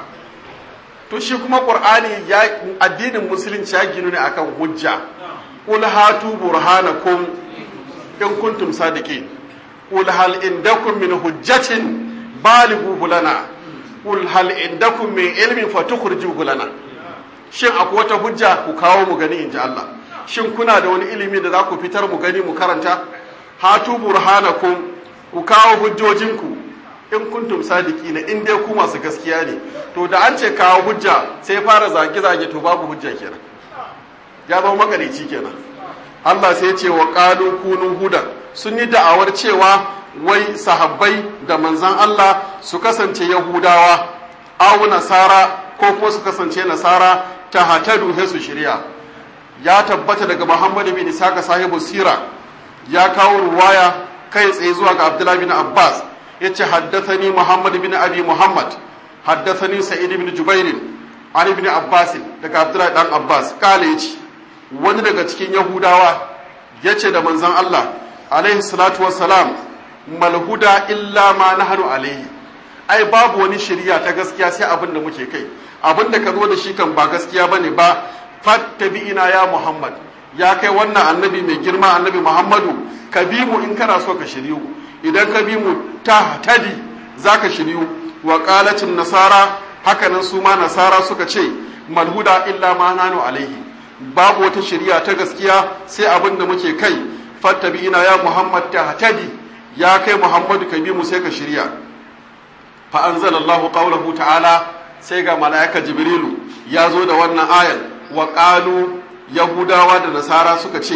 To shi kuma Qur'ani ya addinin musulunci ya ginu ne akan hujja. Qul hatu burhanakum in kuntum sadiqin. Qul hal indakum min hujjatin balighu lana. Qul hal indakum min ilmin fatukhrijuhu lana. Shin akwai wata hujja ku kawo mu gani inji Allah. Shin kuna da wani ilimi da za ku fitar mu gani mu karanta? Hatu burhanakum, ku kawo hujjojinku in kuntum sadiqina, in dai ku masu gaskiya ne. To da an ce kawo hujja sai fara zage zage, to babu hujja kenan, ya zama makarici kenan. Allah sai ya ce wa qalu kunu huda, sun yi da'awar cewa wai sahabbai da manzan Allah su kasance Yahudawa aw nasara, ko kuma su kasance nasara, ta hatadu sai su shirya. Ya tabbata daga Muhammad bin Isaka sahibu sira, ya kawo ruwaya kai tsaye zuwa ga Abdullah bin Abbas, yace haddathani Muhammad bin Abi Muhammad haddathani Sa'id bin Jubair an ibn Abbas, daga Abdullah dan Abbas kale yace wani daga cikin Yahudawa yace da manzon Allah alaihi salatu wassalam, mal huda illa ma nahnu alaihi, ai babu wani shari'a ta gaskiya sai abin da muke kai, abin da ka zo da shi kan ba gaskiya bane ba. Fattabi'ina ya Muhammad, ya kai wannan annabi mai girma, annabi Muhammadu, ka bi mu in kana so ka shiryu, idan ka bi mu ta tadi zaka shiryu. Wa qalatin nasara, haka nan su ma nasara suka ce mal huda illa ma nanu alaihi, babu wata shari'a ta gaskiya sai abin da muke kai. Fattabi'ina ya Muhammad ta tadi, ya kai Muhammadu ka bi mu sai ka shirya. Fa anzalallahu qawluhu ta'ala, sai ga malaika Jibrilu ya zo da wannan ayar. Wa ƙalu Yahudawa da Nasara suka ce,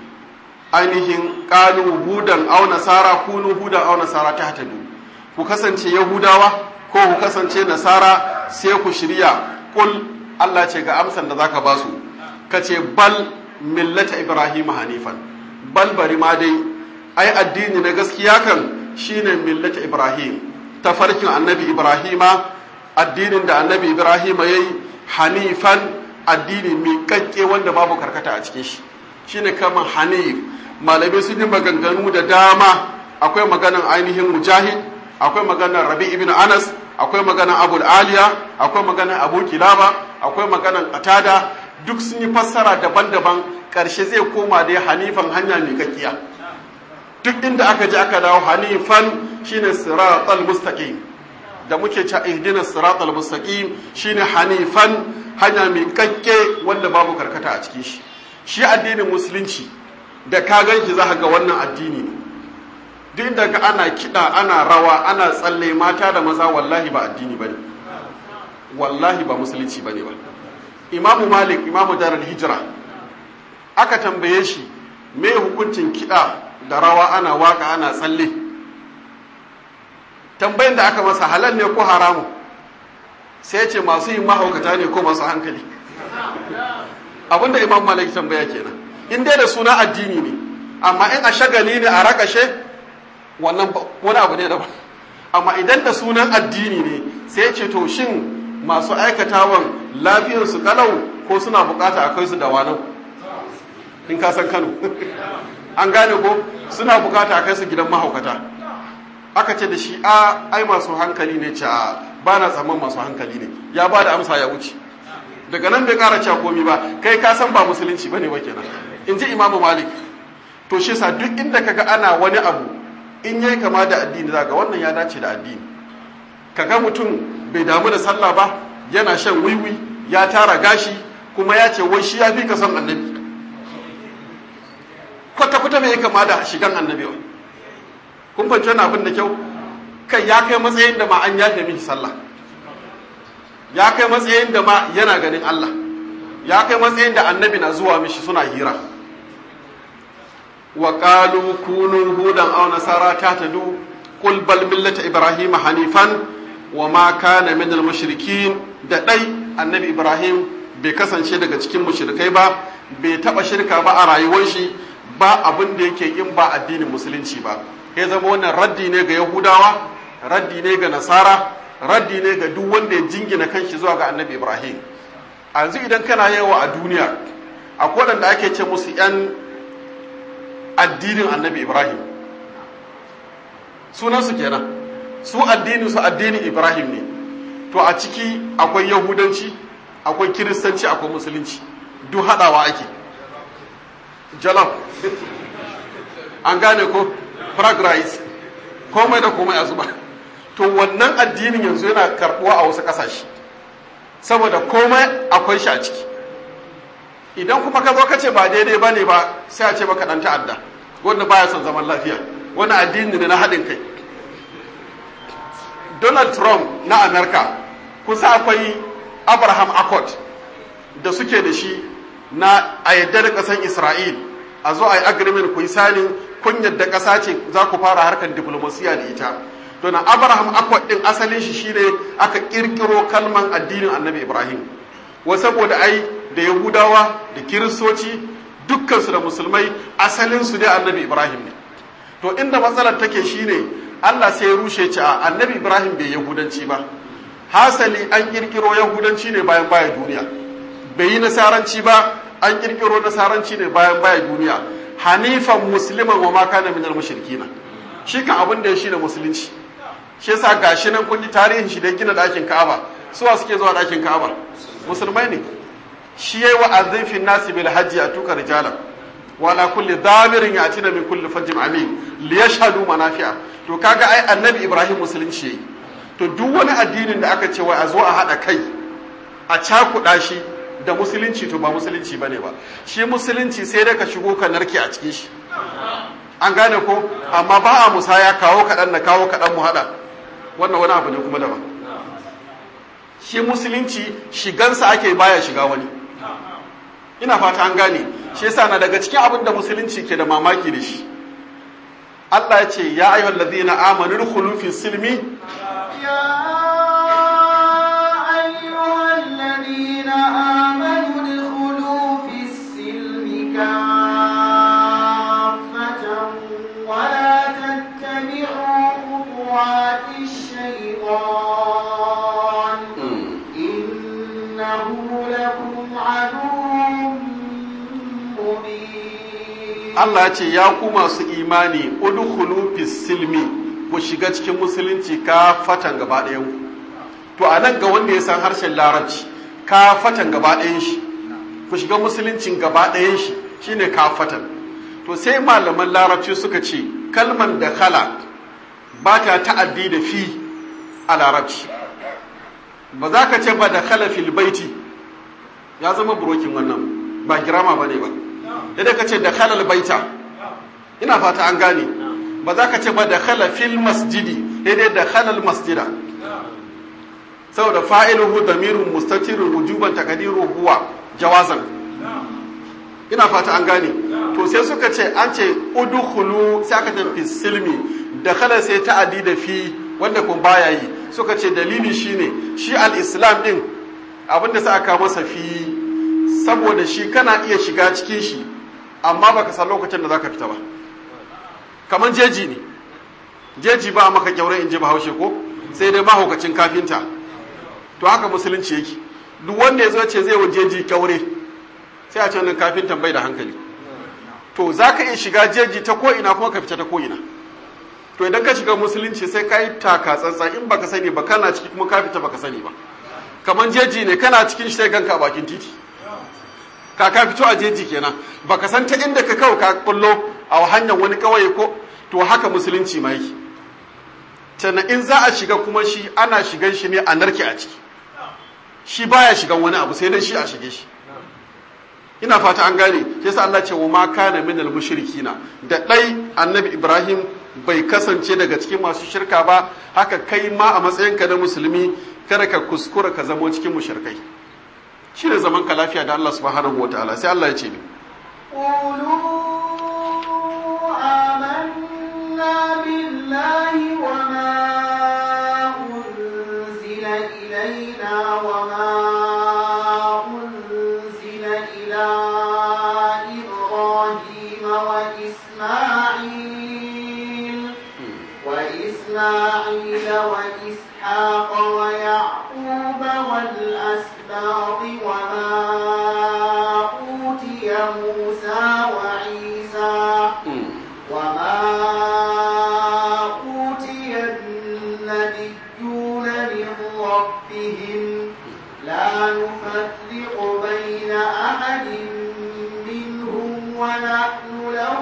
ainihin ƙalu hudan au Nasara, kunu hudan au Nasara ta hatadu, ku kasance Yahudawa ko ku kasance Nasara sai ku shirya. Kul Allah ce ga amsan da zaka ba su kace bal millata ibrahim hanifan bal bari ma dai ai addini na gaskiya kan shine millata ibrahim tafarkin annabi ibrahima addinin da annabi ibrahima yayi hanifan addini mai kakke wanda babu karkata a cikin shi shine kaman hanif malamai sun yi maganganu da dama akwai maganan ainihin mujahid akwai maganan rabi ibn anas akwai maganan abul aliya akwai maganan abu kilaba akwai maganan qatada duk sun yi fassara daban-daban karshe zai koma da hanifan hanya mai kakkiya duk inda aka ji aka dawo hanifan shine siratal mustaqim da muke cewa ihdinas siratal mustaqim shine hanifan hanya mai kakke wanda babu karkata a cikin shi shi addinin musulunci da ka ganki za ka ga wannan addini ne duk inda ga ana kida ana rawa ana tsalle mata da maza wallahi ba addini bane wallahi ba musulunci bane ba imamu malik imamu darul hijra aka tambaye shi me hukuncin kida da rawa ana waka ana tsalle tambayin da aka masa halal ne ko haramu sai ya ce masu yin mahaukata ne ko masu hankali abinda imam malik tambaya kenan in dai da suna addini ne amma in a shagali ne a rakashe wannan wani abu ne daban amma idan da sunan addini ne sai ya ce to shin masu aikatawan lafiyarsu kalau ko suna bukata a kai su da wanau in ka san Kano an gane ko suna bukata a kai su gidan mahaukata aka ce da shi a ai masu hankali ne ce a ba na tsamman masu hankali ne ya ba da amsa ya wuce daga nan bai kara cewa komi ba kai ka san ba musulunci bane ba kenan in ji imamu malik to shi sa duk inda kaga ana wani abu in yayi kama da addini zaka wannan ya dace da addini kaga mutum bai damu da sallah ba yana shan wiwi ya tara gashi kuma ya ce wai shi ya fi ka san annabi kwata kwata bai kama da shigan annabi ba kun fahimci wannan abin da kyau kai ya kai matsayin da ma an yafe miki sallah ya kai matsayin da ma yana ganin Allah ya kai matsayin da annabi na zuwa mishi suna hira wa qalu kunu hudan aw nasara tatadu qul bal millata ibrahima hanifan wa ma kana min al mushrikin da dai annabi ibrahim bai kasance daga cikin mushrikai ba bai taba shirka ba a rayuwar shi ba abin da yake yin ba addinin musulunci ba ya zama wannan raddi ne ga yahudawa raddi ne ga nasara raddi ne ga duk wanda ya jingina kanshi zuwa ga annabi ibrahim yanzu idan kana yawa a duniya akwai waɗanda ake ce musu yan addinin annabi ibrahim sunansu kenan su addinin su addinin ibrahim ne to a ciki akwai yahudanci akwai kiristanci akwai musulunci duk haɗawa ake jalab an gane ko frag rice komai da komai a zuba to wannan addinin yanzu yana karbuwa a wasu kasashe saboda komai akwai shi a ciki idan kuma ka zo ka ce ba daidai ba ne ba sai a ce baka dan ta'adda wanda baya son zaman lafiya wani addini ne na haɗin kai Donald Trump na Amerika kusa akwai Abraham Accord da suke da shi na a yadda da ƙasar Isra'il a zo a yi agreement ku yi sanin kun yadda ƙasa ce za ku fara harkar diplomasiya da ita to na Abraham Accord din asalin shi shine aka kirkiro kalman addinin Annabi Ibrahim wa saboda ai da Yahudawa da Kiristoci dukkan su da musulmai asalin su dai Annabi Ibrahim ne to inda matsalar take shine Allah sai ya rushe ci a Annabi Ibrahim bai Yahudanci ba hasali an kirkiro Yahudanci ne bayan baya duniya bai yi nasaranci ba an kirkiro nasaranci ne bayan baya duniya hanifan musliman wa ma kana minal mushrikina shi kan abin da ya shi da musulunci shi yasa gashi nan kun ji tarihin shi da gina dakin Ka'aba suwa suke zuwa dakin Ka'aba musulmai ne shi yayi wa azifin nasi bil hajji atuka rijalan wa ala kulli damirin yatina min kulli fajjin amin liyashhadu manafi'a to kaga ai annabi Ibrahim musulunci yayi to duk wani addinin da aka ce wai a zo a hada kai a cakuɗa shi da musulunci to ba musulunci bane ba shi musulunci sai dai ka shigo ka narke a cikin shi an gane ko amma ba a musaya kawo kaɗan na kawo kaɗan mu haɗa wannan wani abu ne kuma daban shi musulunci shigansa ake baya shiga wani ina fata an gane shi yasa na daga cikin abin da musulunci ke da mamaki da shi Allah ya ce ya ayyuhal ladina amanu dukhulu fi silmi ya ayyuhal ladina إنه لكم عدو مبين Allah ce ya ku masu imani udkhulu fis silmi ku shiga cikin musulunci ka fatan gaba ɗayan ku to anan ga wanda ya san harshen larabci ka fatan gaba ɗayan shi ku shiga musuluncin gaba ɗayan shi shine ka fatan to sai malaman larabci suka ce kalman da khala ba ta ta'addi da fi a larabci ba za ka ce ba da khala fil baiti ya zama burokin wannan ba girama bane ba idan ka ce da khalal baita ina fata an gane ba za ka ce ba da khala fil masjidi dai da khalal masjida saboda fa'iluhu damirun mustatirun wujuban taqdiru huwa jawazan ina fata an gane to sai suka ce an ce udkhulu sai aka tafi silmi da khala sai ta'addi da fi wanda kun baya yi suka ce dalili shine shi al-islam din abinda sai aka masa fi saboda shi kana iya shiga cikin shi amma baka san lokacin da zaka fita ba kaman jeji ne jeji ba maka kyaure in ji Bahaushe ko sai dai mahaukacin kafinta to haka musulunci yake duk wanda yazo ce zai waje jeji kyaure sai a ce wannan kafintan bai da hankali to zaka iya shiga jeji ta ko ina kuma ka fita ta ko ina to idan ka shiga musulunci sai kai taka tsantsan in baka sani ba kana ciki kuma ka fita baka sani ba kaman jeji ne kana cikin shi sai ganka a bakin titi ka ka fito a jeji kenan baka san ta inda ka kawo ka kullo a hanyar wani kawai ko to haka musulunci ma yake tana in za a shiga kuma shi ana shigan shi ne a narke a ciki shi baya shigan wani abu sai dai shi a shige shi ina fata an gane yasa Allah ce wa ma kana minal mushrikina da dai annabi Ibrahim bai kasance daga cikin masu shirka ba haka kai ma a matsayinka na musulmi kada ka kuskura ka zamo cikin mushrikai shi ne zaman ka lafiya da Allah subhanahu wa ta'ala sai Allah ya ce ni qulu amanna billahi wa ma unzila ilayna wa ma unzila ila ibrahim wa isma'il wa isma'il wa ishaq wa ya'qub wal asbaq وما أوتي موسى وعيسى وما أوتي النبيون من ربهم لا نفرق بين أحد منهم ونحن له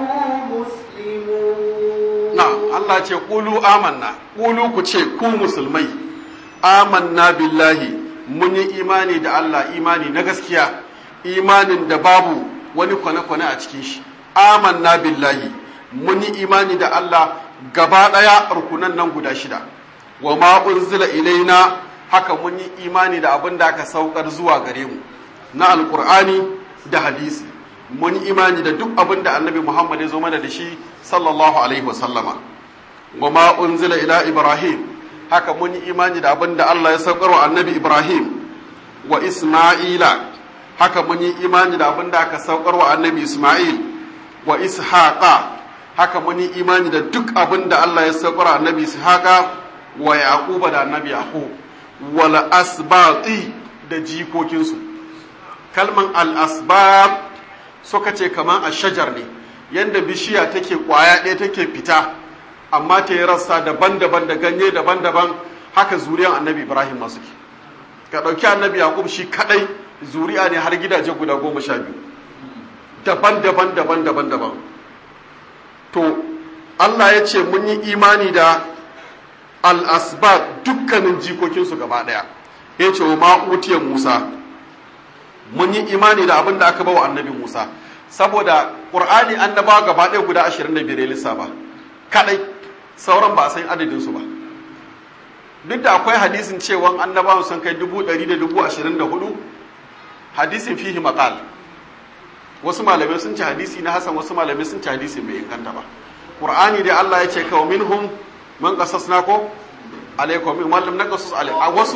مسلمون نعم الله يقول آمنا قولوا كتشي كو مسلمي آمنا بالله mun yi imani da Allah imani na gaskiya imanin da babu wani kwane-kwane a cikin shi amanna billahi mun yi imani da Allah gaba daya rukunan nan guda shida wa ma unzila ilaina haka mun yi imani da abin da aka saukar zuwa gare mu na alqur'ani da hadisi mun yi imani da duk abin da annabi Muhammad ya zo mana da shi sallallahu alaihi wasallama wa ma unzila ila ibrahim haka mun yi imani da abin da Allah ya saukar wa annabi Ibrahim wa Isma'ila haka mun yi imani da abin da aka saukar wa annabi Isma'il wa Ishaqa haka mun yi imani da duk abin da Allah ya saukar wa annabi Ishaqa wa Yaquba da annabi Yaqub wal asbati da jikokinsu kalman al asbab suka ce kaman ashajar ne yanda bishiya take kwaya ɗaya take fita amma ta yi rassa daban-daban da ganye daban-daban haka zuriyan annabi Ibrahim masu ke ka ɗauki annabi Yakub shi kaɗai zuriya ne har gidaje guda goma sha biyu daban-daban daban-daban daban to Allah ya ce mun yi imani da al-asbab dukkanin jikokinsu gaba ɗaya ya ce wa ma'utiyar Musa mun yi imani da abin da aka bawa annabi Musa saboda ƙur'ani annabawa gaba ɗaya guda ashirin da biyar lissafa kaɗai sauran ba a san adadinsu ba duk da akwai hadisin cewa annabawan sun kai dubu ɗari da dubu ashirin da hudu hadisin fihi maqal wasu malamai sun ci hadisi na hasan wasu malamai sun ci hadisi bai inganta ba qur'ani dai Allah ya ce kaw minhum man qasasna ko alaikum min wallam naqasus alai a wasu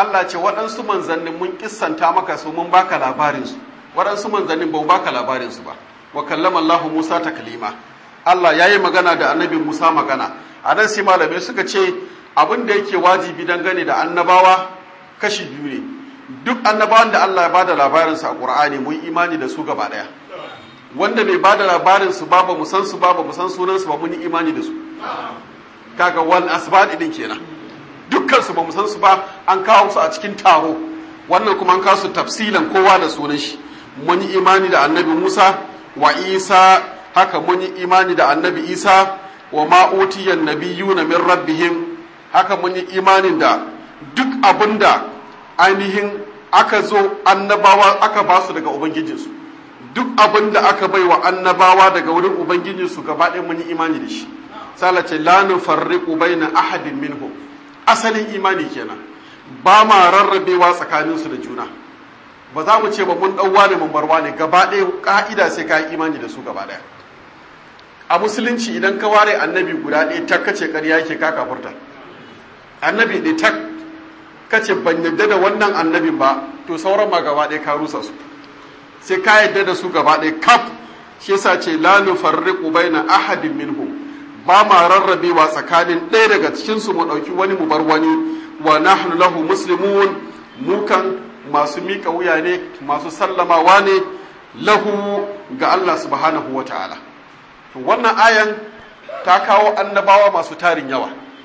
Allah ce waɗansu manzannin mun kissanta maka su mun baka labarin su waɗansu manzannin ba mu baka labarin su ba wa kallama Allah Musa taklima Allah yayi magana da annabi Musa magana a nan sai malamai suka ce abin da yake wajibi dangane da annabawa kashi biyu ne duk annabawan da Allah ya bada labarin su a Qur'ani mun imani da su gaba daya wanda bai bada labarin su ba ba mu san su ba ba mu san sunan su ba mun imani da su kaga wal asbad din kenan dukkan su ba mu san su ba an kawo su a cikin taro wannan kuma an kawo su tafsilan kowa da sunan shi mun yi imani da annabi Musa wa Isa haka mun yi imani da annabi Isa wa ma utiyan nabiyuna min rabbihim haka mun yi imanin da duk abinda ainihin aka zo annabawa aka ba su daga ubangijinsu duk abinda aka bai wa annabawa daga wurin ubangijinsu gaba ɗaya mun yi imani da shi sala ce la nufarriqu baina ahadin minhum asalin imani kenan ba ma rarrabewa tsakaninsu da juna ba za mu ce ba mun ɗauwa ne mun barwa ne gaba ɗaya ka'ida sai ka yi imani da su gaba ɗaya a musulunci idan ka ware annabi guda ɗaya tak kace ƙarya yake ka kafurta annabi ɗaya tak kace ban yadda da wannan annabin ba to sauran ma gaba ɗaya ka rusa su sai ka yadda da su gaba ɗaya kaf shi yasa ce la nufarriqu baina ahadin minhum ba ma rarrabewa tsakanin ɗaya daga cikin su mu ɗauki wani mu bar wani wa nahnu lahu muslimun mu kan masu mika wuya ne masu sallamawa ne lahu ga Allah subhanahu wata'ala to wannan ayan ta kawo annabawa masu tarin yawa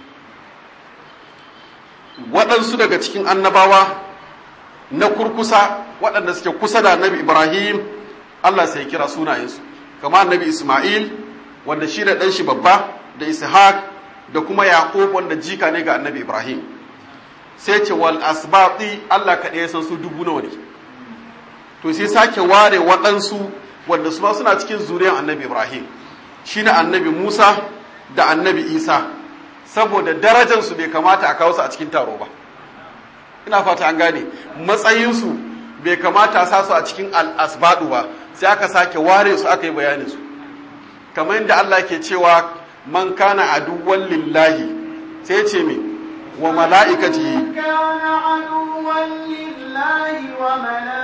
waɗansu daga cikin annabawa na kurkusa waɗanda suke kusa da annabi Ibrahim Allah sai kira sunayensu kama annabi Ismail wanda shi da ɗan shi babba da Ishaq da kuma Yaqub wanda jika ne ga annabi Ibrahim sai ce wal asbati Allah kaɗai ya san su dubu nawa ne to sai sake ware waɗansu wanda su ma suna cikin zuriyar annabi Ibrahim shine annabi Musa da annabi Isa saboda darajarsu bai kamata a kawo su a cikin taro ba ina fata an gane matsayinsu bai kamata a sa su a cikin al'asbadu ba sai aka sake ware su aka yi bayanin su kamar yadda Allah ke cewa man kana aduwwan lillahi sai ce me wa mala'ikatihi kana aduwwan lillahi wa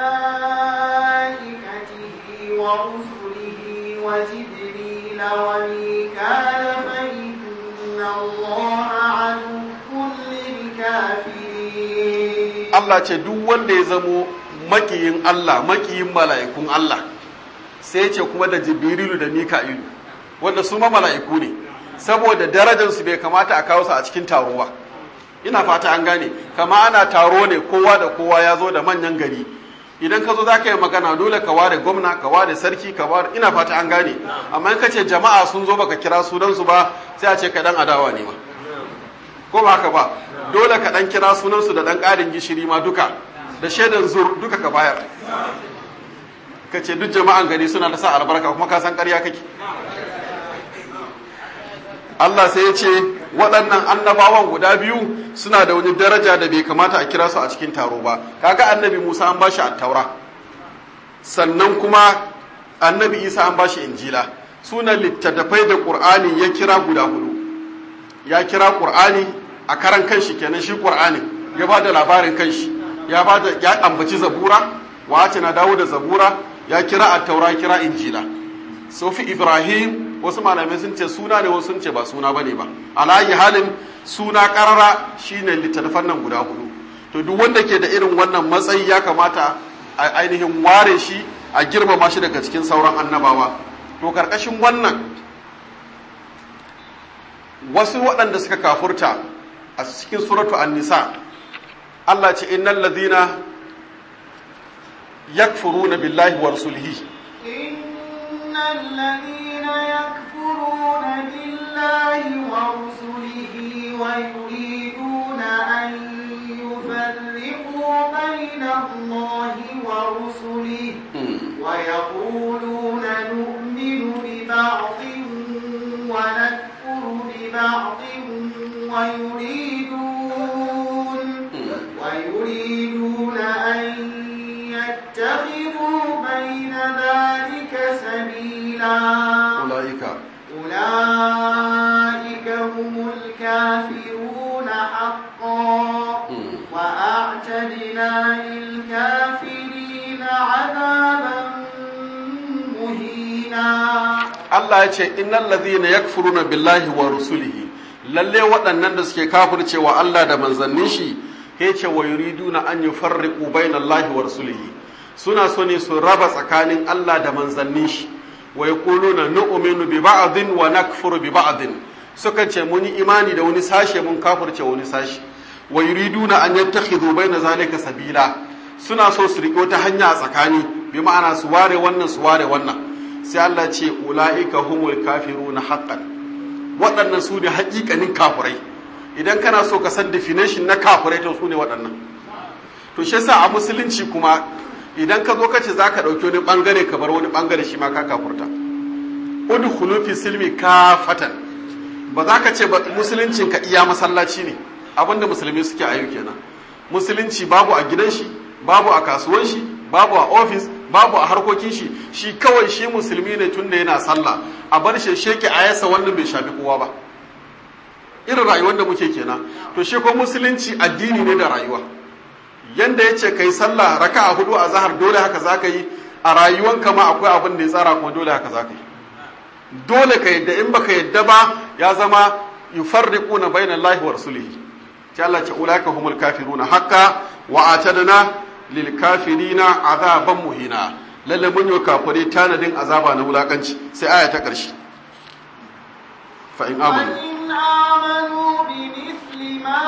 mala'ikatihi wa rusulihi wa jibril wa mikal fa inna allaha aduwwun lil kafirin Allah ce duk wanda ya zamo makiyin Allah makiyin mala'ikun Allah sai ce kuma da jibrilu da mika'ilu wanda su ma mala'iku ne saboda darajarsu bai kamata a kawo su a cikin taro ba ina fata an gane kama ana taro ne kowa da kowa ya zo da manyan gari idan ka zo za ka yi magana dole ka ware gwamna ka ware sarki ka ware ina fata an gane amma in ka ce jama'a sun zo baka kira sunansu ba sai a ce ka dan adawa ne ma ko ba haka ba dole ka dan kira sunansu da dan ƙarin gishiri ma duka da shaidan zur duka ka bayar ka ce duk jama'an gari suna da sa albarka kuma ka san ƙarya kake Allah sai ya ce waɗannan annabawan guda biyu suna da wani daraja da bai kamata a kira su a cikin taro ba kaga annabi Musa an bashi at-taura sannan kuma annabi Isa an bashi injila sunan littattafai da Qur'ani ya kira guda hudu ya kira Qur'ani a karan kanshi kenan shi Qur'ani ya bada labarin kanshi ya bada ya ambaci zabura wace na dawo da zabura ya kira at-taura kira injila sofi Ibrahim wasu malamai sun ce suna ne wasu sun ce ba suna bane ba alayi halin suna karara shine littattafan nan guda hudu to duk wanda ke da irin wannan matsayi ya kamata a ainihin ware shi a girmama shi daga cikin sauran annabawa to karkashin wannan wasu waɗanda suka kafurta a cikin suratu an-nisa Allah ce innal ladhina yakfuruna billahi wa rasulihi innal ladhina yakfuruna billahi wa rusulihi wa yuriduna an yufarriqu bayna Allahi wa rusulihi wa yaquluna nu'minu bi ba'dhin wa nakfuru bi ba'dhin wa yuridun wa yuriduna an يتخذوا بين ذلك سبيلا أولئك أولئك هم الكافرون حقا وأعتدنا وأعتدنا للكافرين عذابا مهينا. Allah ya ce innal ladhina yakfuruna billahi wa rusulihi, lalle waɗannan da suke kafircewa Allah da manzannin shi, yace wa yuriduna an yufarriqu bainallahi wa rusulihi, suna so ne su raba tsakanin Allah da manzannin shi, wa yaquluna nu'minu bi ba'din wa nakfuru bi ba'din, sukan ce mun yi imani da wani sashe mun kafirce wani sashe, wa yuriduna an yattakhidhu baina zalika sabila, suna so su riƙo ta hanya a tsakani, bi ma'ana su ware wannan su ware wannan. Sai Allah ce ula'ika humul kafiruna haqqan, waɗannan su ne haƙiƙanin kafirai. Idan kana so ka san definition na kafirai to su ne waɗannan. To shi yasa a musulunci kuma idan ka zo ka ce zaka ɗauki wani ɓangare ka bar wani ɓangare shi ma ka kafurta. Udkhulu fi silmi kafatan, ba za ka ce ba musuluncin ka iya masallaci ne, abinda musulmi suke a yau kenan. Musulunci babu a gidan shi, babu a kasuwan shi, babu a ofis, babu a harkokin shi, shi kawai shi musulmi ne tun da yana sallah, a bar shi sheke a yasa wannan bai shafi kowa ba. Irin rayuwar da muke kenan. To shi ko musulunci addini ne da rayuwa. Yanda yace kai sallah raka'a hudu a zahar dole haka zaka yi, a rayuwanka ma akwai abin da ya tsara kuma dole haka zaka yi. Dole ka yadda, in baka yadda ba ya zama yufarriquna bainallahi wa rasulihi. Ta Allah ce ulaika humul kafiruna haqqan wa atadna lil kafirina azaban muhina, lalle mun yi kafire tanadin azaba na wulakanci. Sai aya ta ƙarshe, fa in amanu آمنوا بمثل ما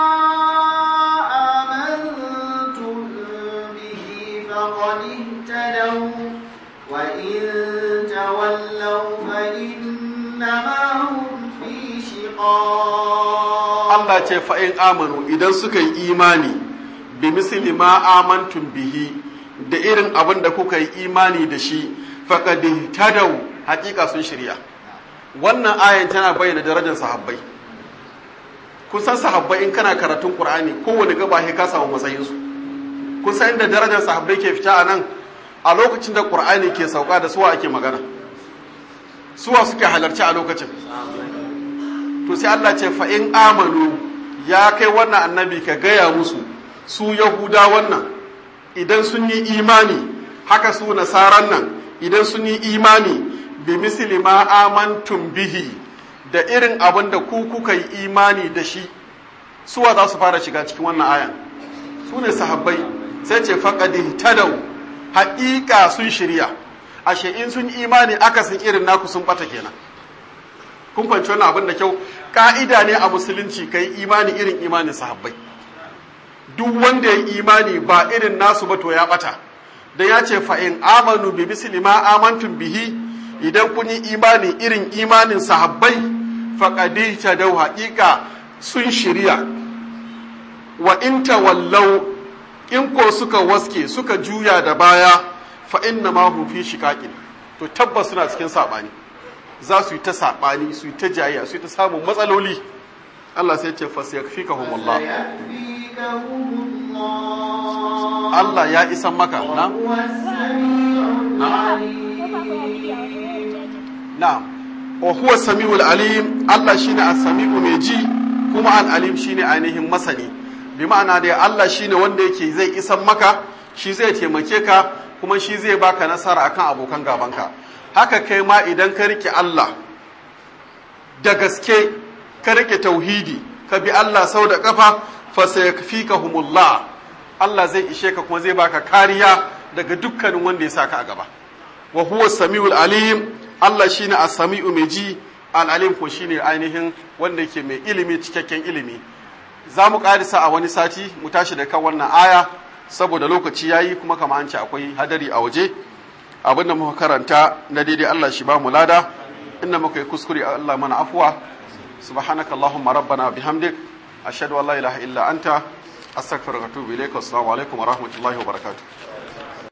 آمنتم به فقد اهتدوا وإن تولوا فإنما هم في شقاق. Allah ce fa in amanu, idan suka yi imani bi misli ma amantum bihi, da irin abin da kuka yi imani da shi, faqad ihtadaw, hakika sun shirya. Wannan ayan tana bayyana darajar sahabbai. Kun san sahabbai in kana karatun Qur'ani kowane gaba sai ka samu matsayin su. Kun san inda darajar sahabbai ke fita a nan, a lokacin da Qur'ani ke sauka da suwa ake magana. Suwa suke halarci a lokacin. To sai Allah ce fa in amanu, ya kai wannan annabi ka gaya musu su Yahuda wannan idan sun yi imani, haka su nasaran nan idan sun yi imani bi misli ma amantum bihi, da irin abin da ku kuka yi imani da shi, suwa za su fara shiga cikin wannan ayan? Su ne sahabbai. Sai ce faqad ihtadaw, haƙiƙa sun shirya. Ashe in sun imani akasin irin naku sun bata kenan. Kun fahimci wannan abin da kyau? Ka'ida ne a musulunci kai imani irin imanin sahabbai. Duk wanda ya imani ba irin nasu ba to ya bata. Dan ya ce fa in amanu bi misli ma amantum bihi, idan kun yi imani irin imanin sahabbai, faqad tadaw, haqiqa sun shirya. Wa in tawallaw, in ko suka waske suka juya da baya, fa inna ma hum fi shiqaqin, to tabbas suna cikin sabani. Za su yi ta sabani, su yi ta jayya, su yi ta samun matsaloli. Allah sai ya ce fasayakfikahumullah, Allah ya isan maka. Na? Na'am. Wa huwa samiul alim, Allah shine as-sami'u mai ji, kuma al-alim shine ainihin masani. Bi ma'ana dai Allah shine wanda yake zai isan maka, shi zai taimake ka, kuma shi zai baka nasara akan abokan gabanka. Haka kai ma idan ka rike Allah da gaske, ka rike tauhidi, ka bi Allah sau da kafa, fa sayakfikahumullah, Allah zai ishe ka kuma zai baka kariya daga dukkanin wanda ya saka a gaba. Wa huwa samiul alim, Allah shine as-sami'u mai ji, al-alim ko shine ainihin wanda yake mai ilimi, cikakken ilimi. Za mu karisa a wani sati mu tashi da kan wannan aya saboda lokaci yayi, kuma kamar an ce akwai hadari a waje. Abinda muka karanta na daidai Allah shi ba mu lada, inda muka yi kuskure Allah mana afwa. Subhanakallahumma rabbana bihamdik, ashhadu an la ilaha illa anta, astaghfiruka wa atubu ilaik. Assalamu alaikum wa rahmatullahi wa barakatuh.